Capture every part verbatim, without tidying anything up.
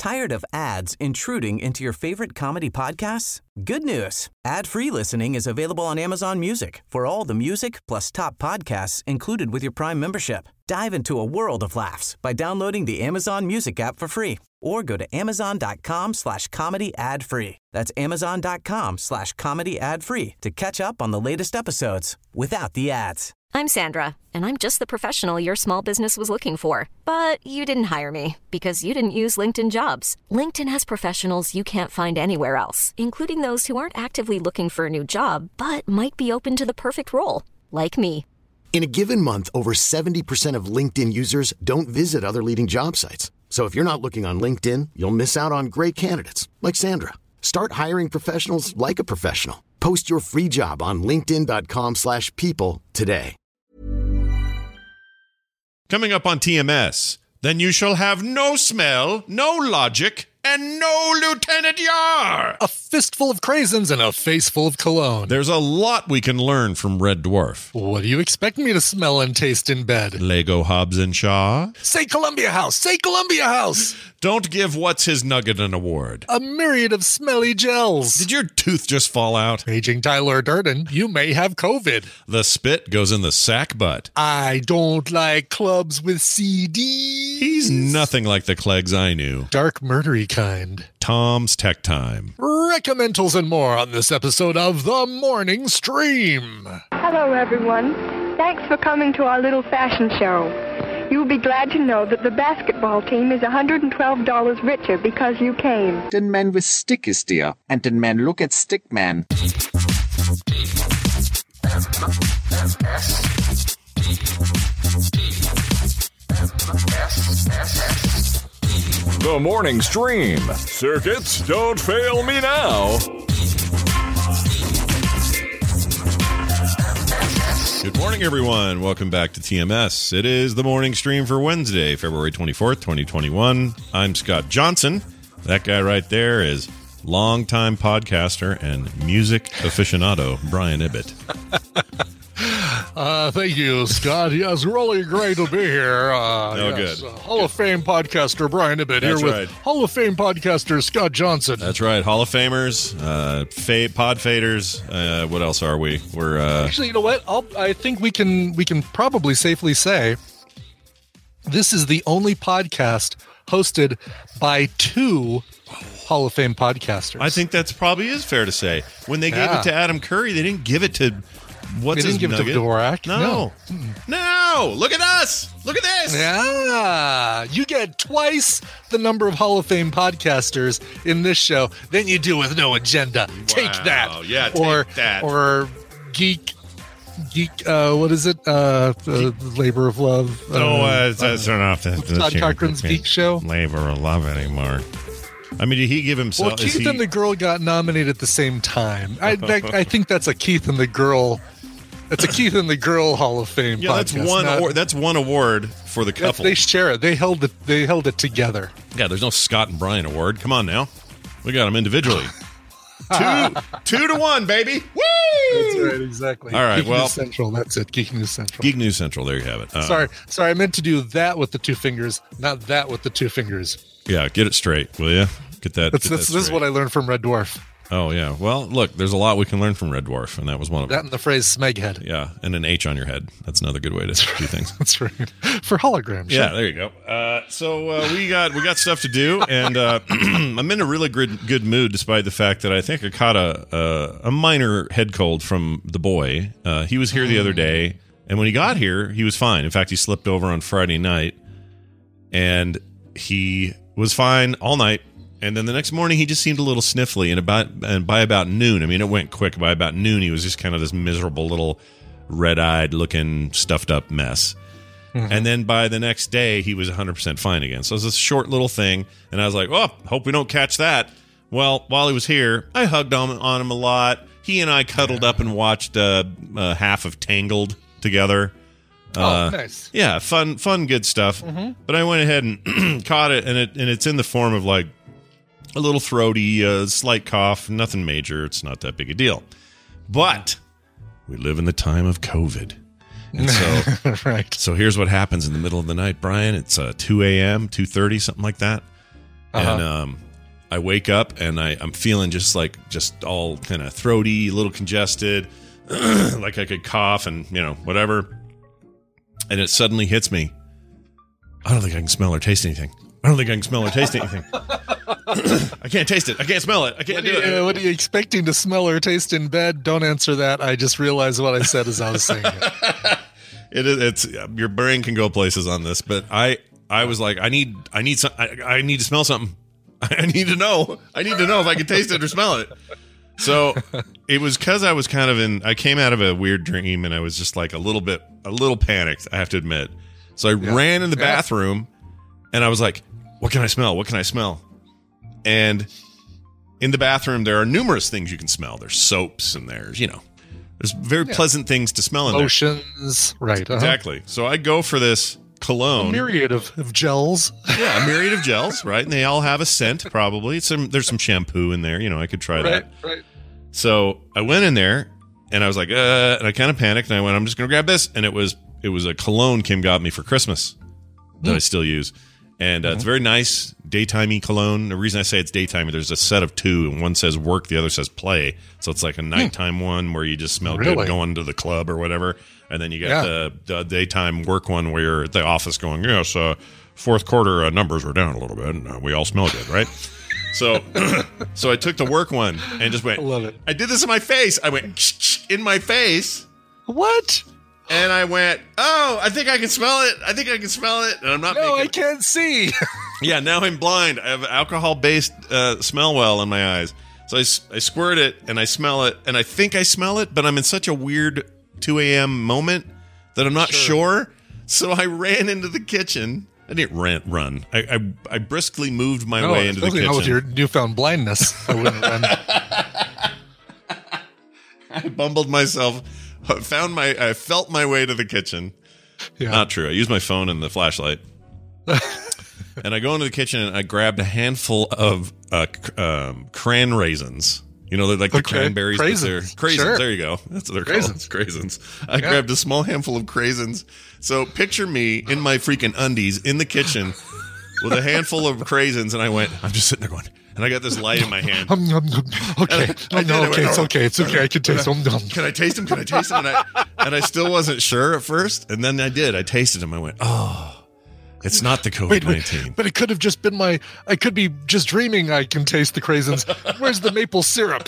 Tired of ads intruding into your favorite comedy podcasts? Good news. Ad-free listening is available on Amazon Music for all the music plus top podcasts included with your Prime membership. Dive into a world of laughs by downloading the Amazon Music app for free or go to amazon.com slash comedy ad free. That's amazon.com slash comedy ad free to catch up on the latest episodes without the ads. I'm Sandra, and I'm just the professional your small business was looking for. But you didn't hire me because you didn't use LinkedIn Jobs. LinkedIn has professionals you can't find anywhere else, including those who aren't actively looking for a new job, but might be open to the perfect role, like me. In a given month, over seventy percent of LinkedIn users don't visit other leading job sites. So if you're not looking on LinkedIn, you'll miss out on great candidates like Sandra. Start hiring professionals like a professional. Post your free job on linkedin.com slash people today. Coming up on T M S, then you shall have no smell, no logic, and no Lieutenant Yar. A fistful of craisins and a face full of cologne. There's a lot we can learn from Red Dwarf. What do you expect me to smell and taste in bed? Lego Hobbs and Shaw. Say Columbia House! Say Columbia House! Don't give What's His Nugget an award. A myriad of smelly gels. Did your tooth just fall out? Paging Tyler Durden, you may have COVID. The spit goes in the sack butt. I don't like clubs with C Ds. He's nothing like the Cleggs I knew. Dark murdery kind. Tom's Tech Time. Recommendals and more on this episode of The Morning Stream. Hello, everyone. Thanks for coming to our little fashion show. You'll be glad to know that the basketball team is one hundred twelve dollars richer because you came. Den man with stick is dear, and den man look at stick man. The Morning Stream. Circuits, don't fail me now. Good morning, everyone. Welcome back to T M S. It is the morning stream for Wednesday, February twenty-fourth, twenty twenty-one. I'm Scott Johnson. That guy right there is longtime podcaster and music aficionado, Brian Ibbett. Uh, thank you, Scott. Yes, really great to be here. Uh, oh, yes, good. Uh, Hall of Fame podcaster Brian Ibbett That's here with right. Hall of Fame podcaster Scott Johnson. That's right. Hall of Famers, uh, fa- pod faders. Uh, what else are we? We're uh, Actually, you know what? I'll, I think we can we can probably safely say this is the only podcast hosted by two Hall of Fame podcasters. I think that's probably is fair to say. When they Yeah. gave it to Adam Curry, they didn't give it to what's They his didn't give nugget? it to Dvorak. No. no, look at us. Look at this. Yeah, you get twice the number of Hall of Fame podcasters in this show than you do with No Agenda. Take that. Yeah, take or, that. Or Geek, Geek, uh, what is it? Uh, uh, Labor of Love. Oh, uh, uh, that's enough. Todd Cochran's Geek Show. Labor of Love anymore. I mean, did he give himself? Well, Keith he, and the Girl got nominated at the same time. I, I, I think that's a Keith and the Girl. That's a Keith and the Girl Hall of Fame. yeah, podcast, that's one. not- Award, that's one award for the that's- couple. They share it. They held it. They held it together. yeah, there's no Scott and Brian award. Come on now, we got them individually. two, two to one, baby. Woo! That's right, exactly. All right, Geek well- News Central. That's it. Geek News Central. Geek News Central. There you have it. Uh, sorry, sorry. I meant to do that with the two fingers, not that with the two fingers. Yeah, get it straight, will you? Get that. That's, get that's that this is straight. what I learned from Red Dwarf. Oh yeah. Well, look, there's a lot we can learn from Red Dwarf, and that was one of That them. and the phrase "smeghead." Yeah, and an H on your head. That's another good way to do things. That's right. For holograms. Yeah, sure. there you go. Uh, so uh, we got we got stuff to do, and uh, I'm in a really good good mood, despite the fact that I think I caught a a, a minor head cold from the boy. Uh, he was here the other day, and when he got here, he was fine. In fact, he slipped over on Friday night, and he was fine all night. And then the next morning, he just seemed a little sniffly. And about and by about noon, I mean, it went quick. By about noon, he was just kind of this miserable little red-eyed looking, stuffed-up mess. Mm-hmm. And then by the next day, he was one hundred percent fine again. So it was a short little thing. And I was like, oh, hope we don't catch that. Well, while he was here, I hugged on, on him a lot. He and I cuddled yeah. up and watched uh, uh, half of Tangled together. Uh, oh, nice. Yeah, fun, fun, good stuff. Mm-hmm. But I went ahead and caught it, and it and it's in the form of like a little throaty, uh, slight cough, nothing major. It's not that big a deal. But we live in the time of COVID. And so, right. So here's what happens in the middle of the night, Brian. It's uh, two a.m., two thirty, something like that. Uh-huh. And um, I wake up and I, I'm feeling just like just all kind of throaty, a little congested, like I could cough and, you know, whatever. And it suddenly hits me. I don't think I can smell or taste anything. I don't think I can smell or taste anything. I can't taste it. I can't smell it. I can't What do are, you, it. what are you expecting to smell or taste in bed? Don't answer that. I just realized what I said as I was saying it. It is. It's your brain can go places on this, but I, I was like, I need, I need some, I, I need to smell something. I need to know. I need to know if I can taste it or smell it. So it was because I was kind of in. I came out of a weird dream, and I was just like a little bit, a little panicked. I have to admit. So I Yeah. ran in the Yeah. bathroom, and I was like, "What can I smell? What can I smell?" And in the bathroom, there are numerous things you can smell. There's soaps, and there's you know, there's very Yeah. pleasant things to smell in there. Lotions, right? Uh-huh. Exactly. So I go for this cologne. A myriad of, of gels. Yeah, a myriad of gels, right? And they all have a scent, probably. Some there's some shampoo in there. You know, I could try Right, that. right. So I went in there, and I was like, uh, and I kind of panicked, and I went, I'm just gonna grab this, and it was it was a cologne Kim got me for Christmas that I still use, and uh, it's very nice daytimey cologne. The reason I say it's daytimey, there's a set of two, and one says work, the other says play. So it's like a nighttime one where you just smell Really? good going to the club or whatever, and then you got Yeah. the, the daytime work one where you're at the office going, yes, uh, fourth quarter uh, numbers were down a little bit, and uh, we all smell good, right? So, so I took the work one and just went. I love it. I did this in my face. I went in my face, What? and I went, "Oh, I think I can smell it. I think I can smell it." And I'm not. No, I making, can't see. Yeah, now I'm blind. I have alcohol-based uh, smell well in my eyes. So I, s- I squirt it and I smell it, and I think I smell it, but I'm in such a weird two a.m. moment that I'm not sure. So I ran into the kitchen. I didn't ran, run. I, I I briskly moved my No, way into the especially kitchen. not with your newfound blindness. I wouldn't run. I bumbled myself, found my, I felt my way to the kitchen. Yeah. Not true. I used my phone and the flashlight. And I go into the kitchen and I grabbed a handful of uh, c- um, cran raisins. You know, they're like the Okay. cranberries. but they're- Craisins. Craisins. Sure. There you go. That's what they're Craisins. called. Craisins. I Yeah. grabbed a small handful of craisins. So picture me in my freaking undies in the kitchen with a handful of craisins, and I went, I'm just sitting there going, and I got this light in my hand. Um, um, um, okay. I Oh, did no, it. okay. It's okay. It's okay. I can taste them. Um, Can I taste them? Can I taste them? And I, and I still wasn't sure at first. And then I did. I tasted them. I went, oh, it's not the COVID Wait, nineteen. wait, but it could have just been my. I could be just dreaming. I can taste the craisins. Where's the maple syrup?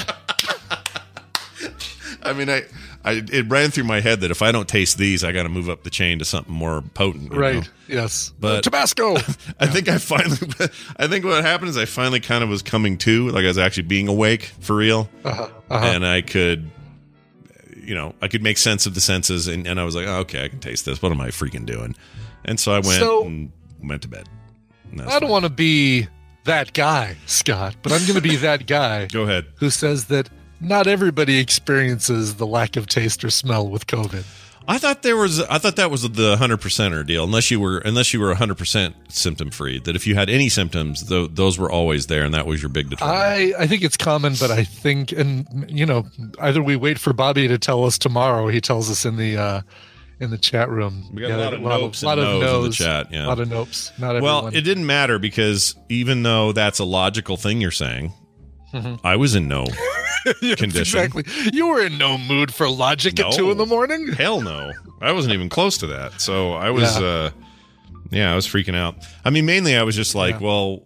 I mean, I, I, it ran through my head that if I don't taste these, I got to move up the chain to something more potent. you Right. know? Yes. But- Uh, Tabasco. I think I finally, I think what happened is I finally kind of was coming to, like I was actually being awake for real. Uh-huh. Uh-huh. And I could, you know, I could make sense of the senses. And, and I was like, oh, okay, I can taste this. What am I freaking doing? And so I went So- and went to bed. And that's I don't fine. want to be that guy, Scott, but I'm going to be that guy Go ahead. who says that not everybody experiences the lack of taste or smell with COVID. I thought there was. I thought that was the hundred percenter deal. Unless you were, unless you were hundred percent symptom free. That if you had any symptoms, th- those were always there, and that was your big determinant. I, I think it's common, but I think, and you know, either we wait for Bobby to tell us tomorrow. He tells us in the uh, in the chat room. We got a lot of nopes and lot of no's in the no's, chat, yeah. a lot of nopes. Not well, everyone. it didn't matter because even though that's a logical thing you're saying, Mm-hmm. I was in no Yes, condition. exactly. You were in no mood for logic No. at two in the morning. Hell no. I wasn't even close to that. So I was, Yeah. uh, yeah, I was freaking out. I mean, mainly I was just like, Yeah. well,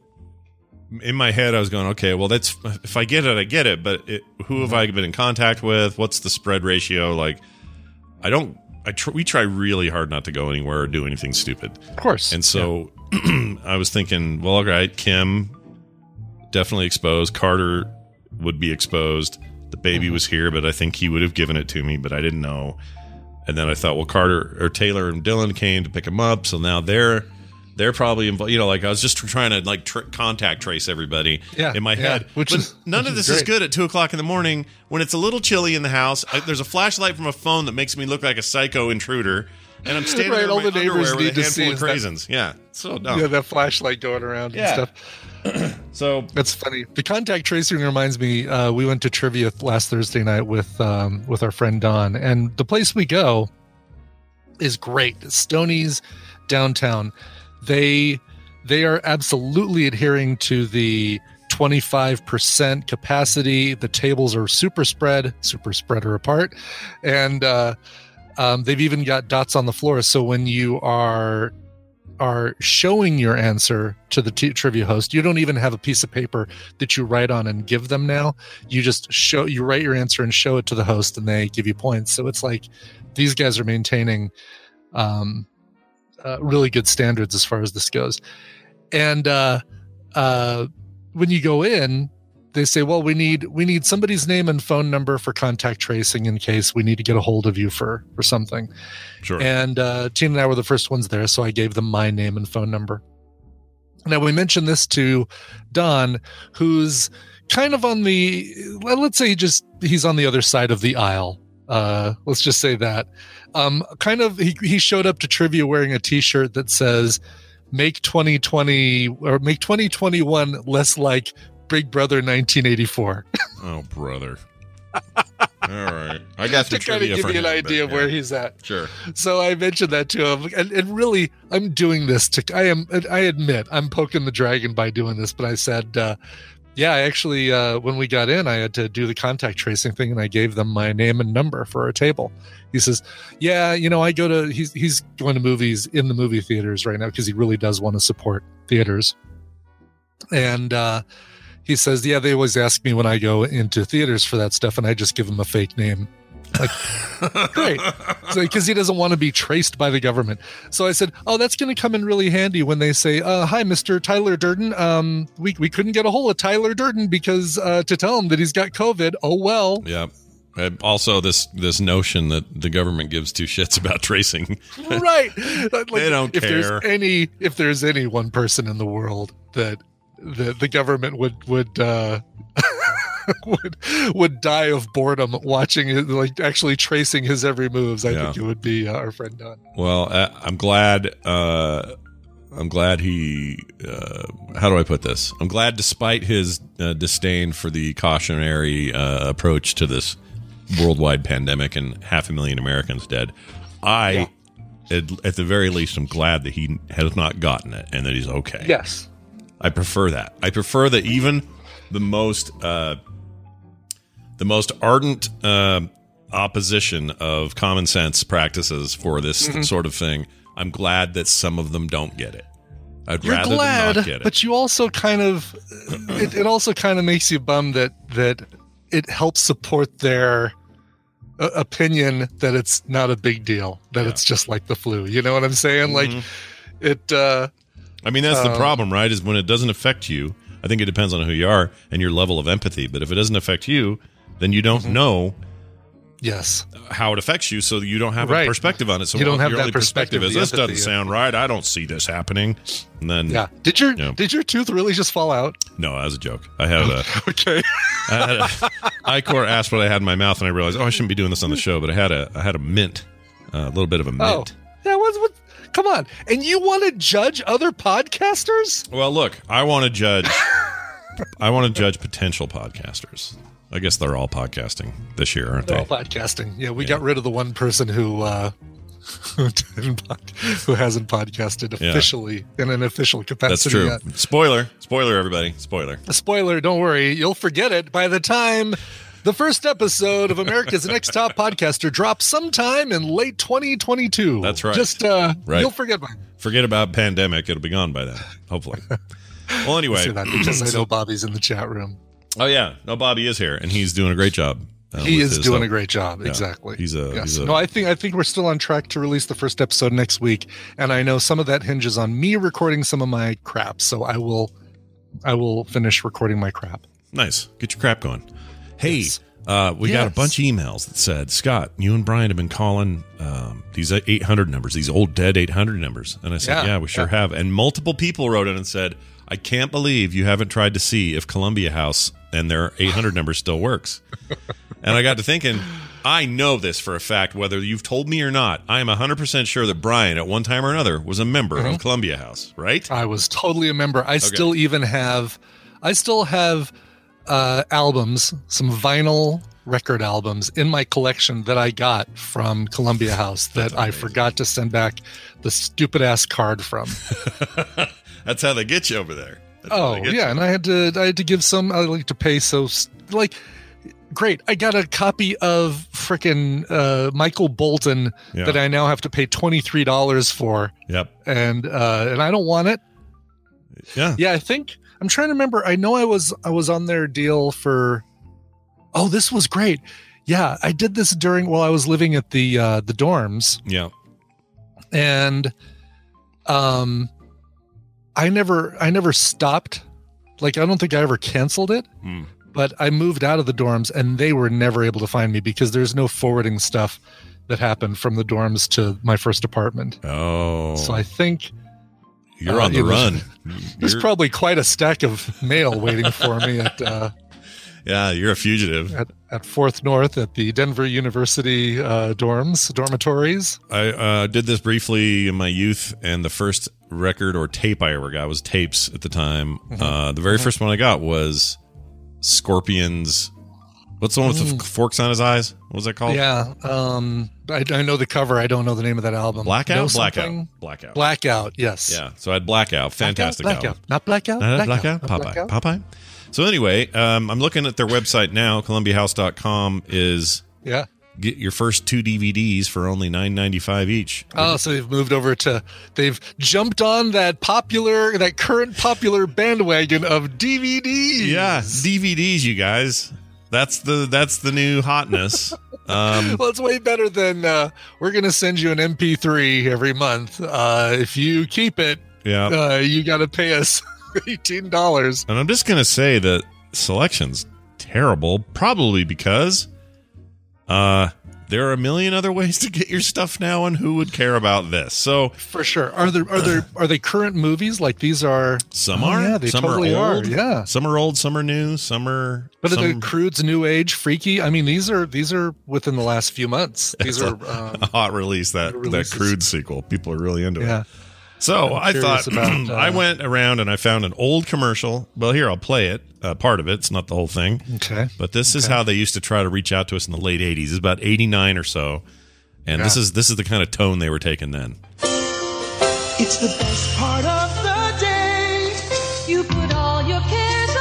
in my head, I was going, okay, well, that's, if I get it, I get it. But it, who have I been in contact with? What's the spread ratio? Like, I don't, I tr- we try really hard not to go anywhere or do anything stupid. Of course. And so I was thinking, well, all right, Kim definitely exposed. Carter would be exposed. The baby Mm-hmm. was here, but I think he would have given it to me, but I didn't know. And then I thought, well, Carter or Taylor and Dylan came to pick him up, so now they're they're probably involved. You know, like I was just trying to like tr- contact trace everybody Yeah, in my yeah, head. which but is- none which of is this is great. good at two o'clock in the morning when it's a little chilly in the house. I, there's a flashlight from a phone that makes me look like a psycho intruder. And I'm standing Right, there in all my the neighbors underwear with need a to handful see of is that- craisins. Yeah, so dumb. yeah, that flashlight going around Yeah. and stuff. So That's funny. The contact tracing reminds me. Uh, we went to trivia last Thursday night with um, with our friend Don, and the place we go is great. Stoney's downtown. They they are absolutely adhering to the twenty-five percent capacity. The tables are super spread, super spreader apart. And uh, um, they've even got dots on the floor. So when you are are showing your answer to the t- trivia host, you don't even have a piece of paper that you write on and give them now. You just show, you write your answer and show it to the host, and they give you points. So it's like these guys are maintaining um, uh, really good standards as far as this goes. And uh, uh, when you go in, they say, well, we need we need somebody's name and phone number for contact tracing in case we need to get a hold of you for, for something. Sure. And uh, Tina and I were the first ones there, so I gave them my name and phone number. Now, we mentioned this to Don, who's kind of on the, let's say just he's on the other side of the aisle. Uh, let's just say that. Um, kind of, he, he showed up to trivia wearing a T-shirt that says, make twenty twenty or make twenty twenty-one less like Big Brother nineteen eighty-four. Oh, brother. All right. I got to kind of give you an idea of yeah. where he's at. Sure. So I mentioned that to him, and, and really, I'm doing this to. I am. I admit, I'm poking the dragon by doing this. But I said, uh, yeah, I actually, uh, when we got in, I had to do the contact tracing thing, and I gave them my name and number for our table. He says, yeah, you know, I go to. He's he's going to movies in the movie theaters right now because he really does want to support theaters, and. uh He says, yeah, they always ask me when I go into theaters for that stuff, and I just give them a fake name. Like, great. Because so, he doesn't want to be traced by the government. So I said, oh, that's going to come in really handy when they say, uh, hi, Mister Tyler Durden. Um, we, we couldn't get a hold of Tyler Durden because uh, to tell him that he's got COVID. Oh, well. Yeah. And also, this this notion that the government gives two shits about tracing. Right. Like, they don't if care. There's any, if there's any one person in the world that the the government would would uh would would die of boredom watching it, like actually tracing his every moves, I yeah. think it would be uh, our friend Don. Well, uh, I'm glad uh I'm glad he uh how do I put this? I'm glad despite his uh, disdain for the cautionary uh, approach to this worldwide pandemic and half a million Americans dead, I yeah. at, at the very least I'm glad that he has not gotten it and that he's okay. Yes. I prefer that. I prefer that even the most uh, the most ardent uh, opposition of common sense practices for this mm-hmm. sort of thing. I'm glad that some of them don't get it. I'd You're rather glad, them not get it. But you also kind of it, it also kind of makes you bummed that that it helps support their uh, opinion that it's not a big deal, that yeah. it's just like the flu. You know what I'm saying? Mm-hmm. Like it. Uh, I mean, that's the um, problem, right? Is when it doesn't affect you. I think it depends on who you are and your level of empathy. But if it doesn't affect you, then you don't mm-hmm. know yes. how it affects you, so you don't have right. a perspective on it. So you don't have your that only perspective. perspective is, this empathy, doesn't sound right. I don't see this happening. And then, yeah. Did your you know, did your tooth really just fall out? No, that was a joke. I had a okay. I had a, Icor asked what I had in my mouth, and I realized, oh, I shouldn't be doing this on the show. But I had a I had a mint, uh, a little bit of a mint. Oh. Yeah. What's what? Come on. And you want to judge other podcasters? Well, look, I want to judge I want to judge potential podcasters. I guess they're all podcasting this year, aren't they're they? All podcasting. Yeah, we yeah. got rid of the one person who uh, who, didn't pod- who hasn't podcasted officially yeah. in an official capacity. That's true. Yet. Spoiler. Spoiler, everybody. Spoiler. A spoiler, don't worry. You'll forget it by the time the first episode of America's Next Top Podcaster drops sometime in late twenty twenty-two. That's right. Just, uh, right. you'll forget by Forget about pandemic. It'll be gone by then, hopefully. Well, anyway. I say that because I know Bobby's in the chat room. Oh, yeah. No, Bobby is here, and he's doing a great job. Uh, he is doing help. a great job. Yeah. Exactly. He's a, yes. he's a. No, I think I think we're still on track to release the first episode next week, and I know some of that hinges on me recording some of my crap. So I will, I will finish recording my crap. Nice. Get your crap going. Hey, yes. uh, we yes. got a bunch of emails that said, Scott, you and Brian have been calling um, these eight hundred numbers, these old dead eight hundred numbers, and I said, yeah, yeah we sure yeah. have. And multiple people wrote in and said, I can't believe you haven't tried to see if Columbia House and their eight hundred number still works. And I got to thinking, I know this for a fact, whether you've told me or not. I am one hundred percent sure that Brian, at one time or another, was a member mm-hmm. of Columbia House, right? I was totally a member. I okay. still even have, I still have uh, albums, some vinyl record albums in my collection that I got from Columbia House that I forgot to send back the stupid ass card from. That's how they get you over there. That's Oh yeah, and I had to I had to give some I like to pay so like great. I got a copy of frickin' uh, Michael Bolton Yeah. that I now have to pay twenty-three dollars for. Yep. And uh, and I don't want it. Yeah. Yeah, I think I'm trying to remember. I know I was I was on their deal for. Oh, this was great. Yeah, I did this during while I was living at the uh, the dorms, Yeah. and um, I never I never stopped. Like I don't think I ever canceled it, Hmm. but I moved out of the dorms, and they were never able to find me because there's no forwarding stuff that happened from the dorms to my first apartment. Oh. So I think. You're uh, on the it was- run. There's You're- probably quite a stack of mail waiting for me at uh, yeah, you're a fugitive. at, at Fourth North at the Denver University uh, dorms, dormitories. I uh, did this briefly in my youth, and the first record or tape I ever got was tapes at the time. Mm-hmm. Uh, the very first one I got was Scorpions. What's the one with the forks on his eyes? What was that called? Yeah, um, I, I know the cover. I don't know the name of that album. Blackout? Know Blackout. something? Blackout. Blackout. Yes. Yeah. So I had Blackout. Fantastic Blackout. album. Not blackout. Uh, Blackout. Blackout? Not Popeye. Blackout? Popeye. So anyway, um, I'm looking at their website now. Columbia House dot com is Yeah. get your first two D V Ds for only nine ninety-five each. Oh, so they've moved over to they've jumped on that popular that current popular bandwagon of D V Ds. Yeah, D V Ds, you guys. That's the that's the new hotness. Um, Well, it's way better than uh, we're going to send you an M P three every month. Uh, if you keep it, yeah, uh, you got to pay us eighteen dollars. and I'm just gonna say that selection's terrible, probably because uh, there are a million other ways to get your stuff now, and who would care about this? So For sure. Are there are there are they current movies? Like these are some Oh, are, yeah, they some totally are are. old, Yeah. some are old, some are new, some are. But are the some, Crude's New Age Freaky? I mean, these are these are within the last few months. These are um, a hot release that that releases. Crude sequel. People are really into yeah. it. So I'm I curious thought about, uh, I went around and I found an old commercial. Well, here I'll play it. Uh, part of it. It's not the whole thing. Okay. But this is how they used to try to reach out to us in the late eighties. It's about eighty-nine or so. And this Yeah. is this is the kind of tone they were taking then. It's the best part of the day. You put all your cares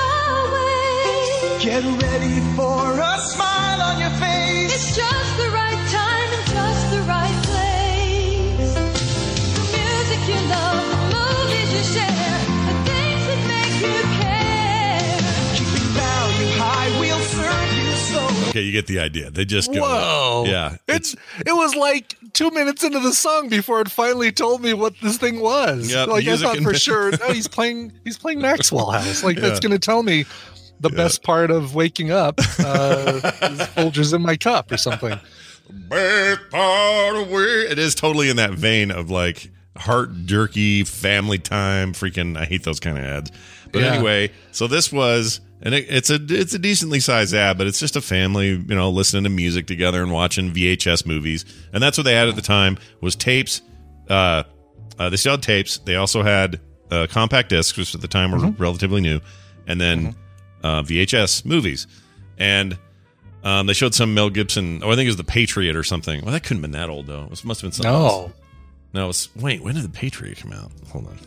away. Get ready for a smile on your face. It's just the right time and just the right place. The music you love, the movies you share, the things that make you care. Keeping value high, we'll serve you so. Okay, you get the idea. They just go. Whoa. Yeah. It's it was like two minutes into the song before it finally told me what this thing was. Yep, like I music thought and- for sure, oh, he's playing he's playing Maxwell House. Like that's Yeah. gonna tell me the best part of waking up uh is Folgers in my cup or something. Best part of it. It is totally in that vein of like heart jerky, family time, freaking I hate those kind of ads. But Yeah. anyway, so this was and it, it's a it's a decently sized ad, but it's just a family, you know, listening to music together and watching V H S movies. And that's what they had at the time was tapes. Uh, uh they still had tapes. They also had uh, compact discs, which at the time were Mm-hmm. relatively new, and then uh, V H S movies. And um, they showed some Mel Gibson. Oh, I think it was The Patriot or something. Well, that couldn't have been that old though. It must have been something else. No. No, it was, wait, when did The Patriot come out? Hold on.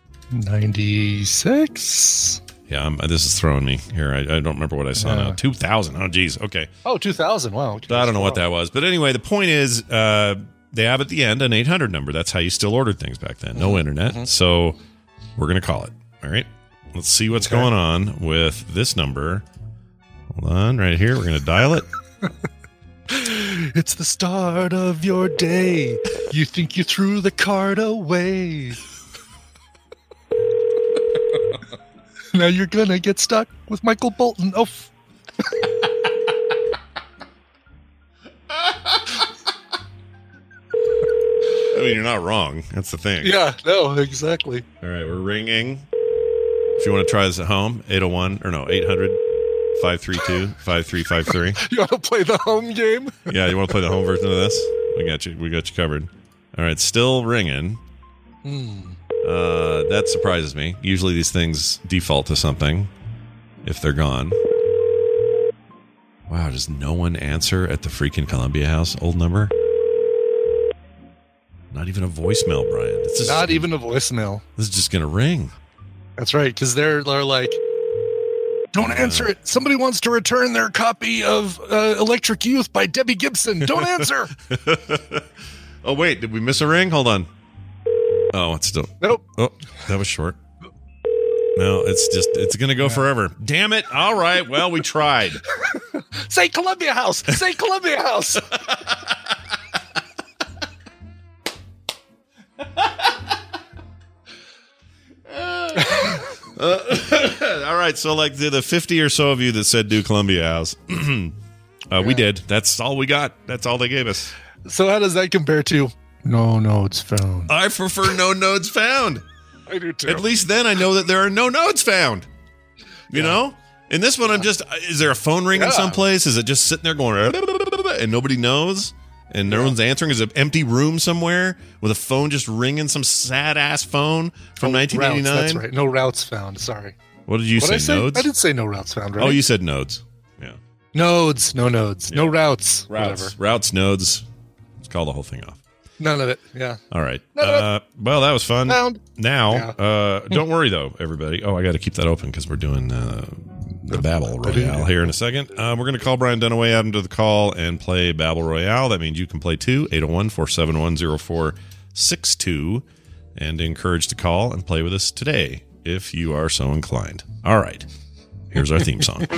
ninety-six Yeah, I'm, this is throwing me here. I, I don't remember what I saw Yeah. now. two thousand. Oh, geez. Okay. Oh, two thousand. Wow. Okay. I don't know what that was. But anyway, the point is uh, they have at the end an eight hundred number. That's how you still ordered things back then. No internet. So we're going to call it. All right. Let's see what's Okay. going on with this number. Hold on. Right here. We're going to dial it. It's the start of your day. You think you threw the card away. Now you're gonna get stuck with Michael Bolton. Oh, f- I mean, you're not wrong. That's the thing. yeah, no, exactly. All right, we're ringing. If you want to try this at home, eight oh one or no, eight hundred, five three two, five three five three. You want to play the home game? Yeah, you want to play the home version of this? We got you. We got you covered. All right, still ringing. Uh, that surprises me. Usually these things default to something if they're gone. Wow, does no one answer at the freaking Columbia House? Old number? Not even a voicemail, Brian. It's just, Not even a voicemail. This is just going to ring. That's right, because they're, they're like, don't answer it. Somebody wants to return their copy of uh, Electric Youth by Debbie Gibson. Don't answer. Oh, wait. Did we miss a ring? Hold on. Oh, it's still. Nope. Oh, that was short. No, it's just, it's going to go yeah. forever. Damn it. All right. Well, we tried. Say Columbia House. Say Columbia House. uh, all right. So, like the, the fifty or so of you that said do Columbia House, uh, yeah. we did. That's all we got. That's all they gave us. So, how does that compare to no nodes found? I prefer no nodes found. I do too. At least then I know that there are no nodes found. You yeah. know? In this one, yeah. I'm just, is there a phone ringing yeah. someplace? Is it just sitting there going, and nobody knows? And no yeah. one's answering? Is it an empty room somewhere with a phone just ringing, some sad-ass phone from oh, nineteen eighty-nine? Routes, that's right. No routes found. Sorry. What did you what say, I say, nodes? I did say no routes found, right? Oh, you said nodes. Yeah. Nodes. No nodes. Yeah. No routes. Routes. Whatever. Routes, nodes. Let's call the whole thing off. None of it. Yeah. All right. Uh, well, that was fun. Found. Now, yeah. uh, don't worry, though, everybody. Oh, I got to keep that open because we're doing uh, the Babble Royale here in a second. Uh, we're going to call Brian Dunaway, add him to the call, and play Babble Royale. That means you can play too. eight oh one, four seven one, oh four six two. And encouraged to call and play with us today if you are so inclined. All right. Here's our theme song.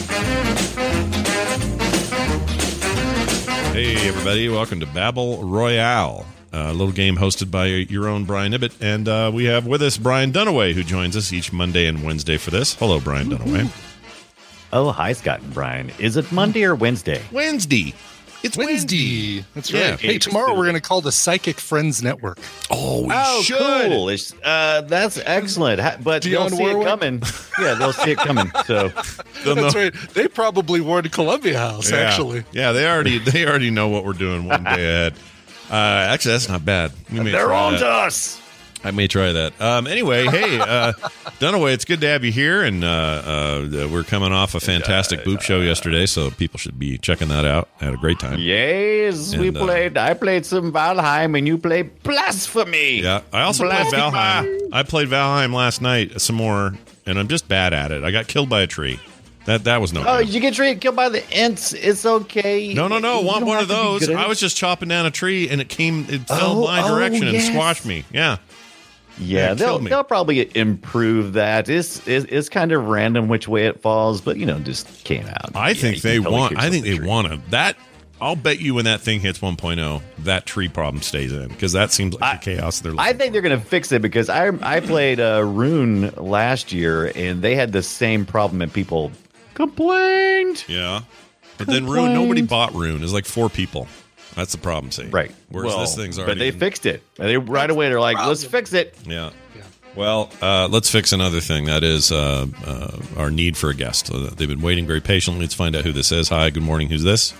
Hey, everybody. Welcome to Babble Royale, a little game hosted by your own Brian Ibbett. And uh, we have with us Brian Dunaway, who joins us each Monday and Wednesday for this. Hello, Brian Dunaway. Oh, hi, Scott and Brian. Is it Monday or Wednesday? Wednesday. It's Wednesday. Wednesday. That's right. Yeah. Hey, tomorrow we're going to call the Psychic Friends Network. Oh, we oh, should. Cool. It's, uh, that's excellent. But Dionne they'll see Warwick? it coming. Yeah, they'll see it coming. So that's right. They probably warned Columbia House, yeah. actually. Yeah, they already they already know what we're doing one day ahead. Uh, actually, that's not bad. We may They're on that. to us. I may try that. Um, anyway, hey, uh, Dunaway, it's good to have you here, and uh, uh, we're coming off a fantastic Boop show yesterday, so people should be checking that out. I had a great time. Yes, and, we played. Uh, I played some Valheim, and you played Blasphemy. Yeah, I also Blasphemy. played Valheim. I played Valheim last night some more, and I'm just bad at it. I got killed by a tree. That that was no. Oh, good. you get treated killed by the Ents. It's okay. No, no, no. You Want one of those? I it. was just chopping down a tree, and it came. It fell oh, my oh, direction yes. and squashed me. Yeah. Yeah, they'll they'll probably improve that. It's, it's it's kind of random which way it falls, but you know, just came out. I yeah, think they want. I think the they tree. want to. That I'll bet you when that thing hits one point oh, that tree problem stays in because that seems like I, the chaos they're. I think they're going to fix it because I I played uh, Rune last year and they had the same problem and people complained. Yeah, but complained. then Rune, nobody bought Rune. It's like four people. That's the problem, see? Right. Whereas well, this thing's already. But they fixed it. They right away. They're like, let's fix it. Yeah. yeah. Well, uh, let's fix another thing. That is uh, uh, our need for a guest. Uh, they've been waiting very patiently. Let's find out who this is. Hi. Good morning. Who's this?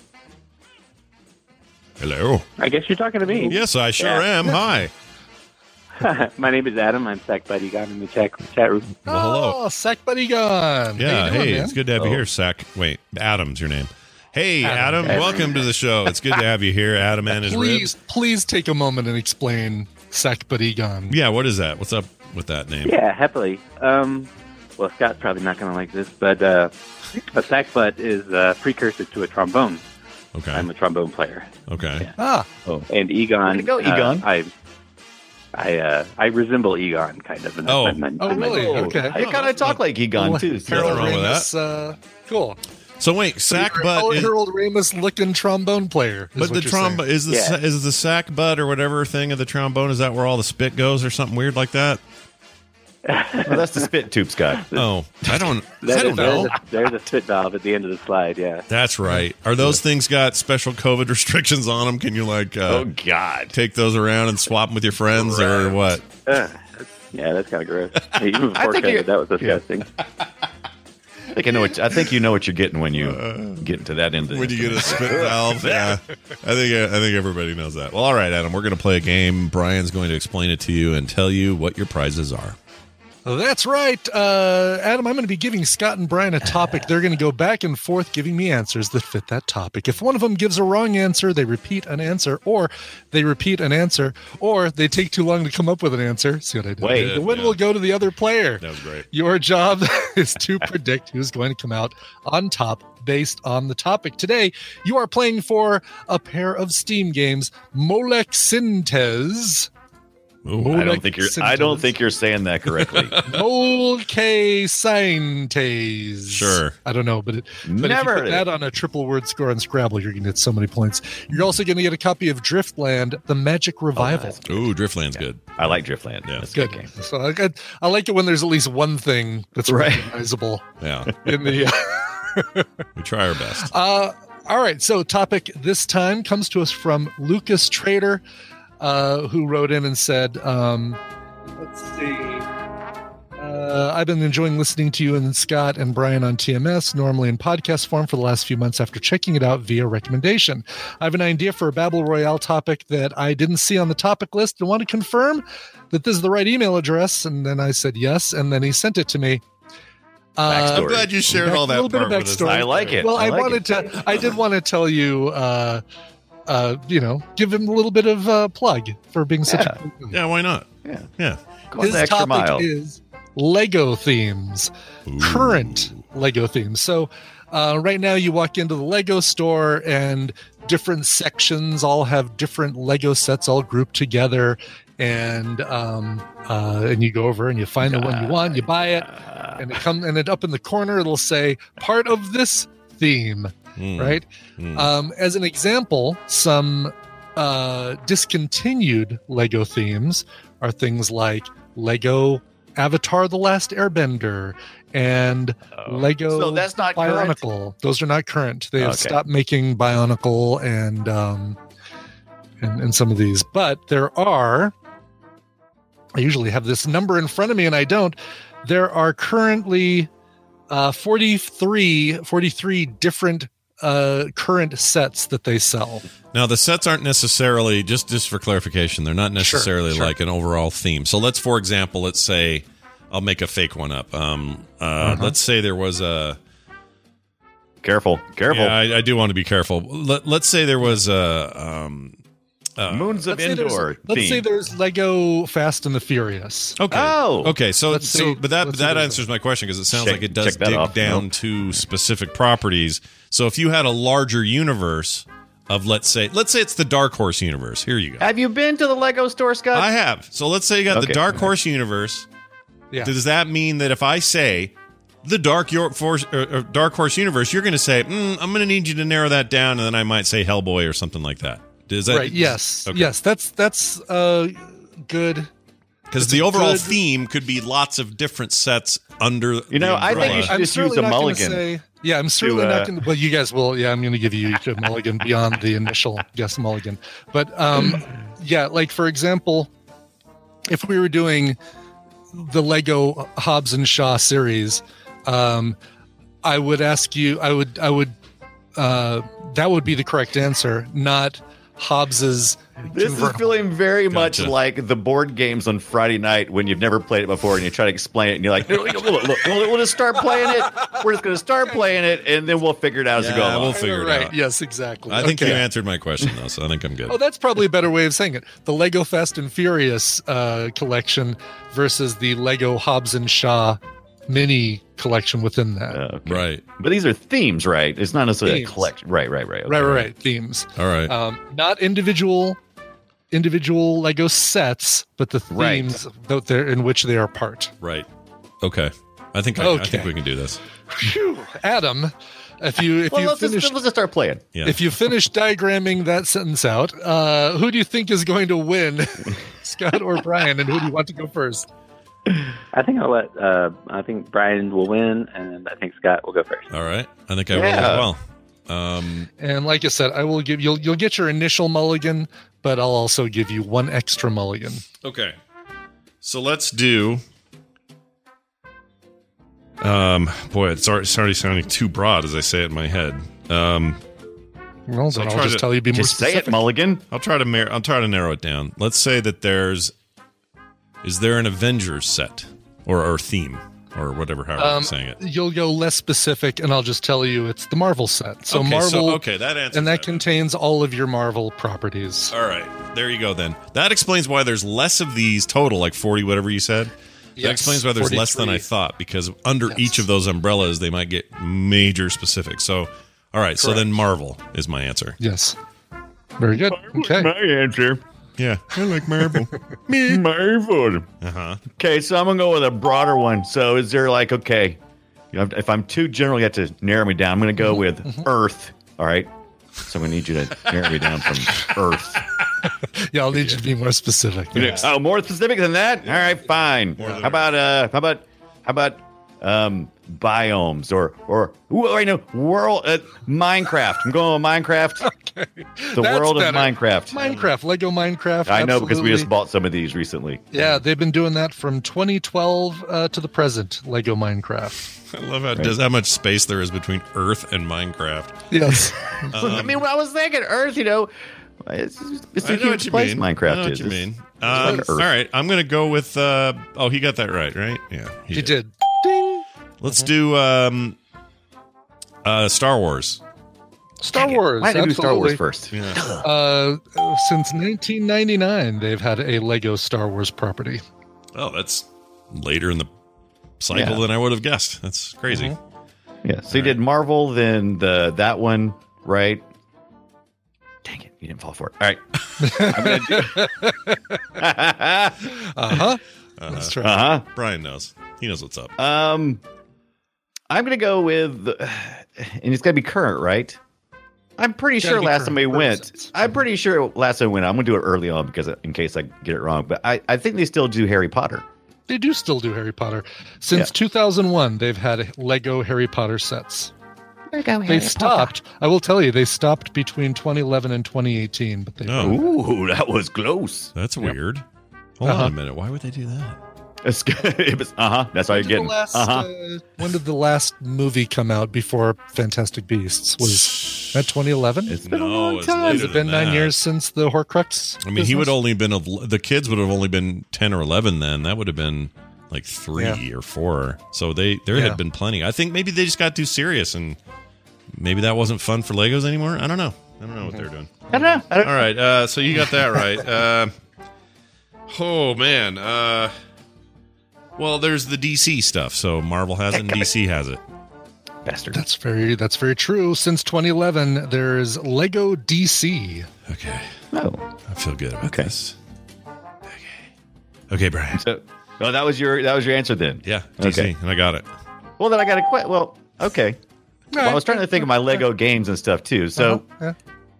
Hello. I guess you're talking to me. Yes, I sure yeah. am. Hi. My name is Adam. I'm Sack Buddy Gone in the chat, chat room. Well, hello. Oh, Sack Buddy Gone. Yeah. Hey, hey doing, it's good to have oh. you here, Sack. Wait, Adam's your name. Hey, Adam, Adam, welcome to the show. It's good to have you here, Adam and his please, ribs. Please take a moment and explain Sack Buddy Gone. Yeah, what is that? What's up with that name? Yeah, happily. Um, well, Scott's probably not going to like this, but uh, a sack butt is a precursor to a trombone. Okay. I'm a trombone player. Okay. Yeah. Ah. Oh. And Egon. Way to go, Egon. Uh, I, I, uh, I resemble Egon, kind of. In oh. my, my, oh, really? my, okay. You kind of talk like Egon, too. So. Nothing wrong with Ramus, uh, cool. So wait, sack so butt is Harold Ramis looking trombone player. But the trombone is the yeah. is the sack butt or whatever thing of the trombone. Is that where all the spit goes or something weird like that? Well, that's the spit tube, Scott. Oh, I don't. That I don't is, know. There's a, there's a spit valve at the end of the slide. Yeah, That's right. Are those things got special COVID restrictions on them? Can you like? Uh, Oh God! Take those around and swap them with your friends or what? uh, yeah, that's kind of gross. Even I before think you- COVID, that was disgusting. I think I know. What, I think you know what you're getting when you get into that end. Of When you get a spit valve, yeah. I think I think everybody knows that. Well, all right, Adam. We're going to play a game. Brian's going to explain it to you and tell you what your prizes are. That's right. Uh, Adam, I'm going to be giving Scott and Brian a topic. They're going to go back and forth giving me answers that fit that topic. If one of them gives a wrong answer, they repeat an answer, or they repeat an answer, or they take too long to come up with an answer. See what I did? Wait, the win yeah. will go to the other player. That was great. Your job is to predict who's going to come out on top based on the topic. Today, you are playing for a pair of Steam games, Molek Sintes. Ooh, I don't think you're. I don't think you're saying that correctly. Molke Sintes. Sure. I don't know, but, it, but Never if you heard put it. that on a triple word score on Scrabble, you're going to get so many points. You're also going to get a copy of Driftland: The Magic Revival. Oh, Ooh, Driftland's good. I like Driftland. Yeah. That's a Good. good game. So I, I, I like it when there's at least one thing that's Right. recognizable Yeah. in the. We try our best. Uh, all right. So, topic this time comes to us from Lucas Trader, uh, who wrote in and said, um, let's see. Uh, I've been enjoying listening to you and Scott and Brian on T M S, normally in podcast form, for the last few months after checking it out via recommendation. I have an idea for a Battle Royale topic that I didn't see on the topic list and want to confirm that this is the right email address. And then I said yes, and then he sent it to me. Uh, I'm glad you shared all a that little bit of part with us. backstory. I like it. Well, I, I like wanted it. to. I did want to tell you, uh, uh, you know, give him a little bit of uh, plug for being such Yeah. a cool guy. Yeah, why not? Yeah. Yeah. Go on His the extra topic mile. is Lego themes, Ooh. current Lego themes. So uh, right now, you walk into the Lego store and different sections all have different Lego sets all grouped together. And um, uh, and you go over and you find the one you want, you buy it, and it come and it up in the corner it'll say part of this theme, Mm. right? Mm. Um, as an example, some uh, discontinued Lego themes are things like Lego Avatar: The Last Airbender and Oh. Lego So that's not current? Bionicle. Those are not current. They have Okay. stopped making Bionicle and um, and, and some of these, but there are. I usually have this number in front of me and I don't. There are currently uh, forty-three, forty-three different uh, current sets that they sell. Now, the sets aren't necessarily, just, just for clarification, they're not necessarily sure. like an overall theme. So let's, for example, let's say, I'll make a fake one up. Um, uh, Uh-huh. Let's say there was a... Careful, careful. Yeah, I, I do want to be careful. Let, let's say there was a... Um, uh, Moons of Let's say there's- Endor. Let's theme. say there's Lego Fast and the Furious. Okay. Oh. Okay. So, Let's so, see- but that let's see that what it answers says. my question because it sounds Check- like it does check that dig off. down Nope. to specific properties. So, if you had a larger universe of, let's say, let's say it's the Dark Horse universe. Here you go. Have you been to the Lego store, Scott? I have. So, let's say you got Okay. the Dark Horse universe. Yeah. Does that mean that if I say the Dark York Force, or, or Dark Horse universe, you're going to say, mm, I'm going to need you to narrow that down, and then I might say Hellboy or something like that. Does that Right. Yes. Okay. Yes. That's that's uh, good. Because It's the a overall good- theme could be lots of different sets under. You know, the I think umbrella. you should I'm just use certainly a not gonna mulligan. Say, yeah, I'm certainly uh, not going to. Well, you guys will. Yeah, I'm going to give you each a mulligan beyond the initial guess mulligan. But um, yeah, like for example, if we were doing the Lego Hobbs and Shaw series, um, I would ask you. I would. I would. Uh, that would be the correct answer, not Hobbs's. This is convertible. feeling very much Gotcha. like the board games on Friday night when you've never played it before and you try to explain it and you're like, look, look, look, we'll, we'll just start playing it. We're just going to start playing it and then we'll figure it out as we go Yeah, along. we'll figure it right. out. Yes, exactly. I think Okay. you answered my question though, so I think I'm good. Oh, that's probably a better way of saying it. The Lego Fast and Furious uh, collection versus the Lego Hobbs and Shaw mini collection within that. Uh, okay. Right. But these are themes, right? It's not necessarily Themes. a collection. Right, right, right. Okay. right, right, right. Themes. All right. Um, not individual individual Lego sets, but the Right. themes that they're in which they are part. right. Okay. I think I, I Okay. think we can do this. Phew. Adam, if you if Well, you let's, finish just, let's just start playing. Yeah. if you finish diagramming that sentence out, uh, who do you think is going to win, Scott or Brian? And who do you want to go first? I think I'll let. Uh, I think Brian will win, and I think Scott will go first. All right. I think I will Yeah. as well. Um, And like I said, I will give you'll you'll get your initial mulligan, but I'll also give you one extra mulligan. okay. So let's do. Um, boy, it's already, it's already sounding too broad as I say it in my head. Um, Well, So then I'll I'll try just to- tell you be more Just say specific. it, Mulligan. I'll try to mar- I'll try to narrow it down. Let's say that there's is there an Avengers set or or theme or whatever, however Um, I'm saying it. You'll go less specific, and I'll just tell you it's the Marvel set. So Okay, Marvel, so- okay, that answers and that, that. contains all of your Marvel properties. All right, there you go. Then that explains why there's less of these total, like forty, whatever you said. That Yes, explains why there's less than I forty-three. thought, because under Yes. each of those umbrellas, they might get major specific. So, all right, so Correct. then Marvel is my answer. Yes. Very good. Okay. My answer. Yeah, I like Marvel. Marvel. Uh huh. Okay, so I'm gonna go with a broader one. So is there like, okay, you know, if I'm too general, you have to narrow me down. I'm gonna go with Earth. All right. So I'm gonna need you to narrow me down from Earth. Yeah, I'll need you to be more specific. Oh, more specific than that? All right, fine. How about uh, how about how about um, biomes or or ooh, I know world uh, Minecraft. I'm going with Minecraft. Okay. The That's world better. of Minecraft. Minecraft, Lego Minecraft. I know because we absolutely. just bought some of these recently. Yeah, they've been doing that from twenty twelve uh, to the present. Lego Minecraft. I love how does how much space there is between Earth and Minecraft. Yes. I mean, I was thinking Earth. You know, it's, it's a I know huge what you place. mean. Minecraft I know what is. you It's- mean. it's Um, like all Earth. right, I'm gonna go with. Uh, oh, he got that right, right? Yeah, he, He did. did. Let's do um, uh, Star Wars. Star Wars. Why did I do Star Wars absolutely. first? Yeah. Uh, since nineteen ninety-nine, they've had a Lego Star Wars property. Oh, that's later in the cycle Yeah. than I would have guessed. That's crazy. Yeah. So you did Marvel, then the that one, right? Dang it, you didn't fall for it. All right. I'm gonna do- Uh-huh. That's right. uh-huh. Brian knows. He knows what's up. Um, I'm gonna go with, and it's gotta be current, right? I'm pretty Gotta sure be last time we current, went, sense. I'm pretty sure last time we went, I'm gonna do it early on because in case I get it wrong. But I, I think they still do Harry Potter. They do still do Harry Potter. Since Yeah. two thousand one, they've had Lego Harry Potter sets. Lego They stopped. I will tell you, they stopped between twenty eleven and twenty eighteen. But they Oh. Ooh, that was close. That's weird. Hold Uh-huh. on a minute. Why would they do that? It's, it was, uh huh. That's all you're When did the getting. last, Uh huh. uh, when did the last movie come out before Fantastic Beasts? Was that twenty eleven? It's been a No, long it's time. later Has it been than nine that. years since the Horcrux? I mean, he would business? only been of the kids would have only been ten or eleven then. That would have been like three Yeah. or four. So they there Yeah. had been plenty. I think maybe they just got too serious and maybe that wasn't fun for Legos anymore. I don't know. I don't know what they're doing. I don't know. I don't All right, uh, so you got that right. Uh, oh man. Uh, well, there's the D C stuff. So Marvel has it and D C has it. Bastard. That's very that's very true. Since twenty eleven, there's Lego D C. Okay, No. I feel good about Okay. this. Okay, okay, Brian. So, no, that was your that was your answer then. Yeah, D C, Okay. and I got it. Well, then I got to quit. Well, okay. Well, I was trying to think of my Lego games and stuff too. So, Uh-huh.